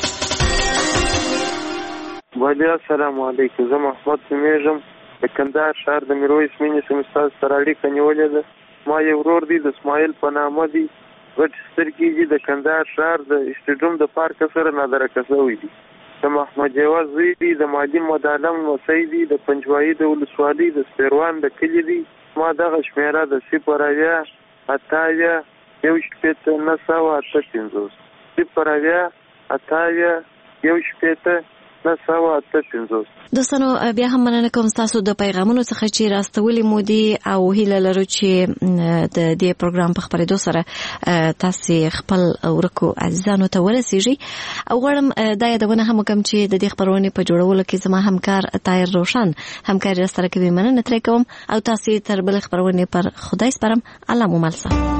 وعلیکم السلام علیکم. زه محمد نومېږم د کندهار ښار د میرویس مینې سیمې ستاسو سره اړیکه نیولې ده. ما یو ورور دی د اسماعیل په نامه دی غټې سترګې دي د کندهار ښار د اسټیډیوم د پارک سره نادرکه شوی دی. د محمد جواد زوی دی د مادي مدالم لمسی دی د پنجوایي د ولسوالۍ د سپیروان د کلي دی. ما دغه شمېره د 0 8 1 9 9 8 50 0 اتاویا یو شپېته 958. دوستانو بیا هم مننه کوم تاسو د پیغامونو څخه چې راستولې مو دي او هیله لرو چې د دې پروګرام په خبرېدو سره تاسو خپل ورکو عزیزانو ته ورسیږي او غواړم دا یادونه هم وکړم چې د دې خبرونې په جوړولو کې زما همکار طاهر روشن همکاري سره کوي. مننه ترې کوم او تاسو تر بل خبرونې پر خدای سپارم. الله مو ملسه.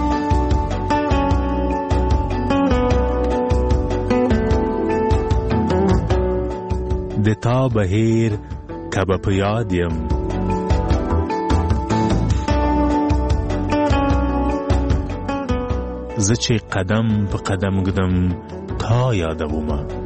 د تا بهیر کبه په یاد یم زه چې قدم په قدم ګدم تا یادومه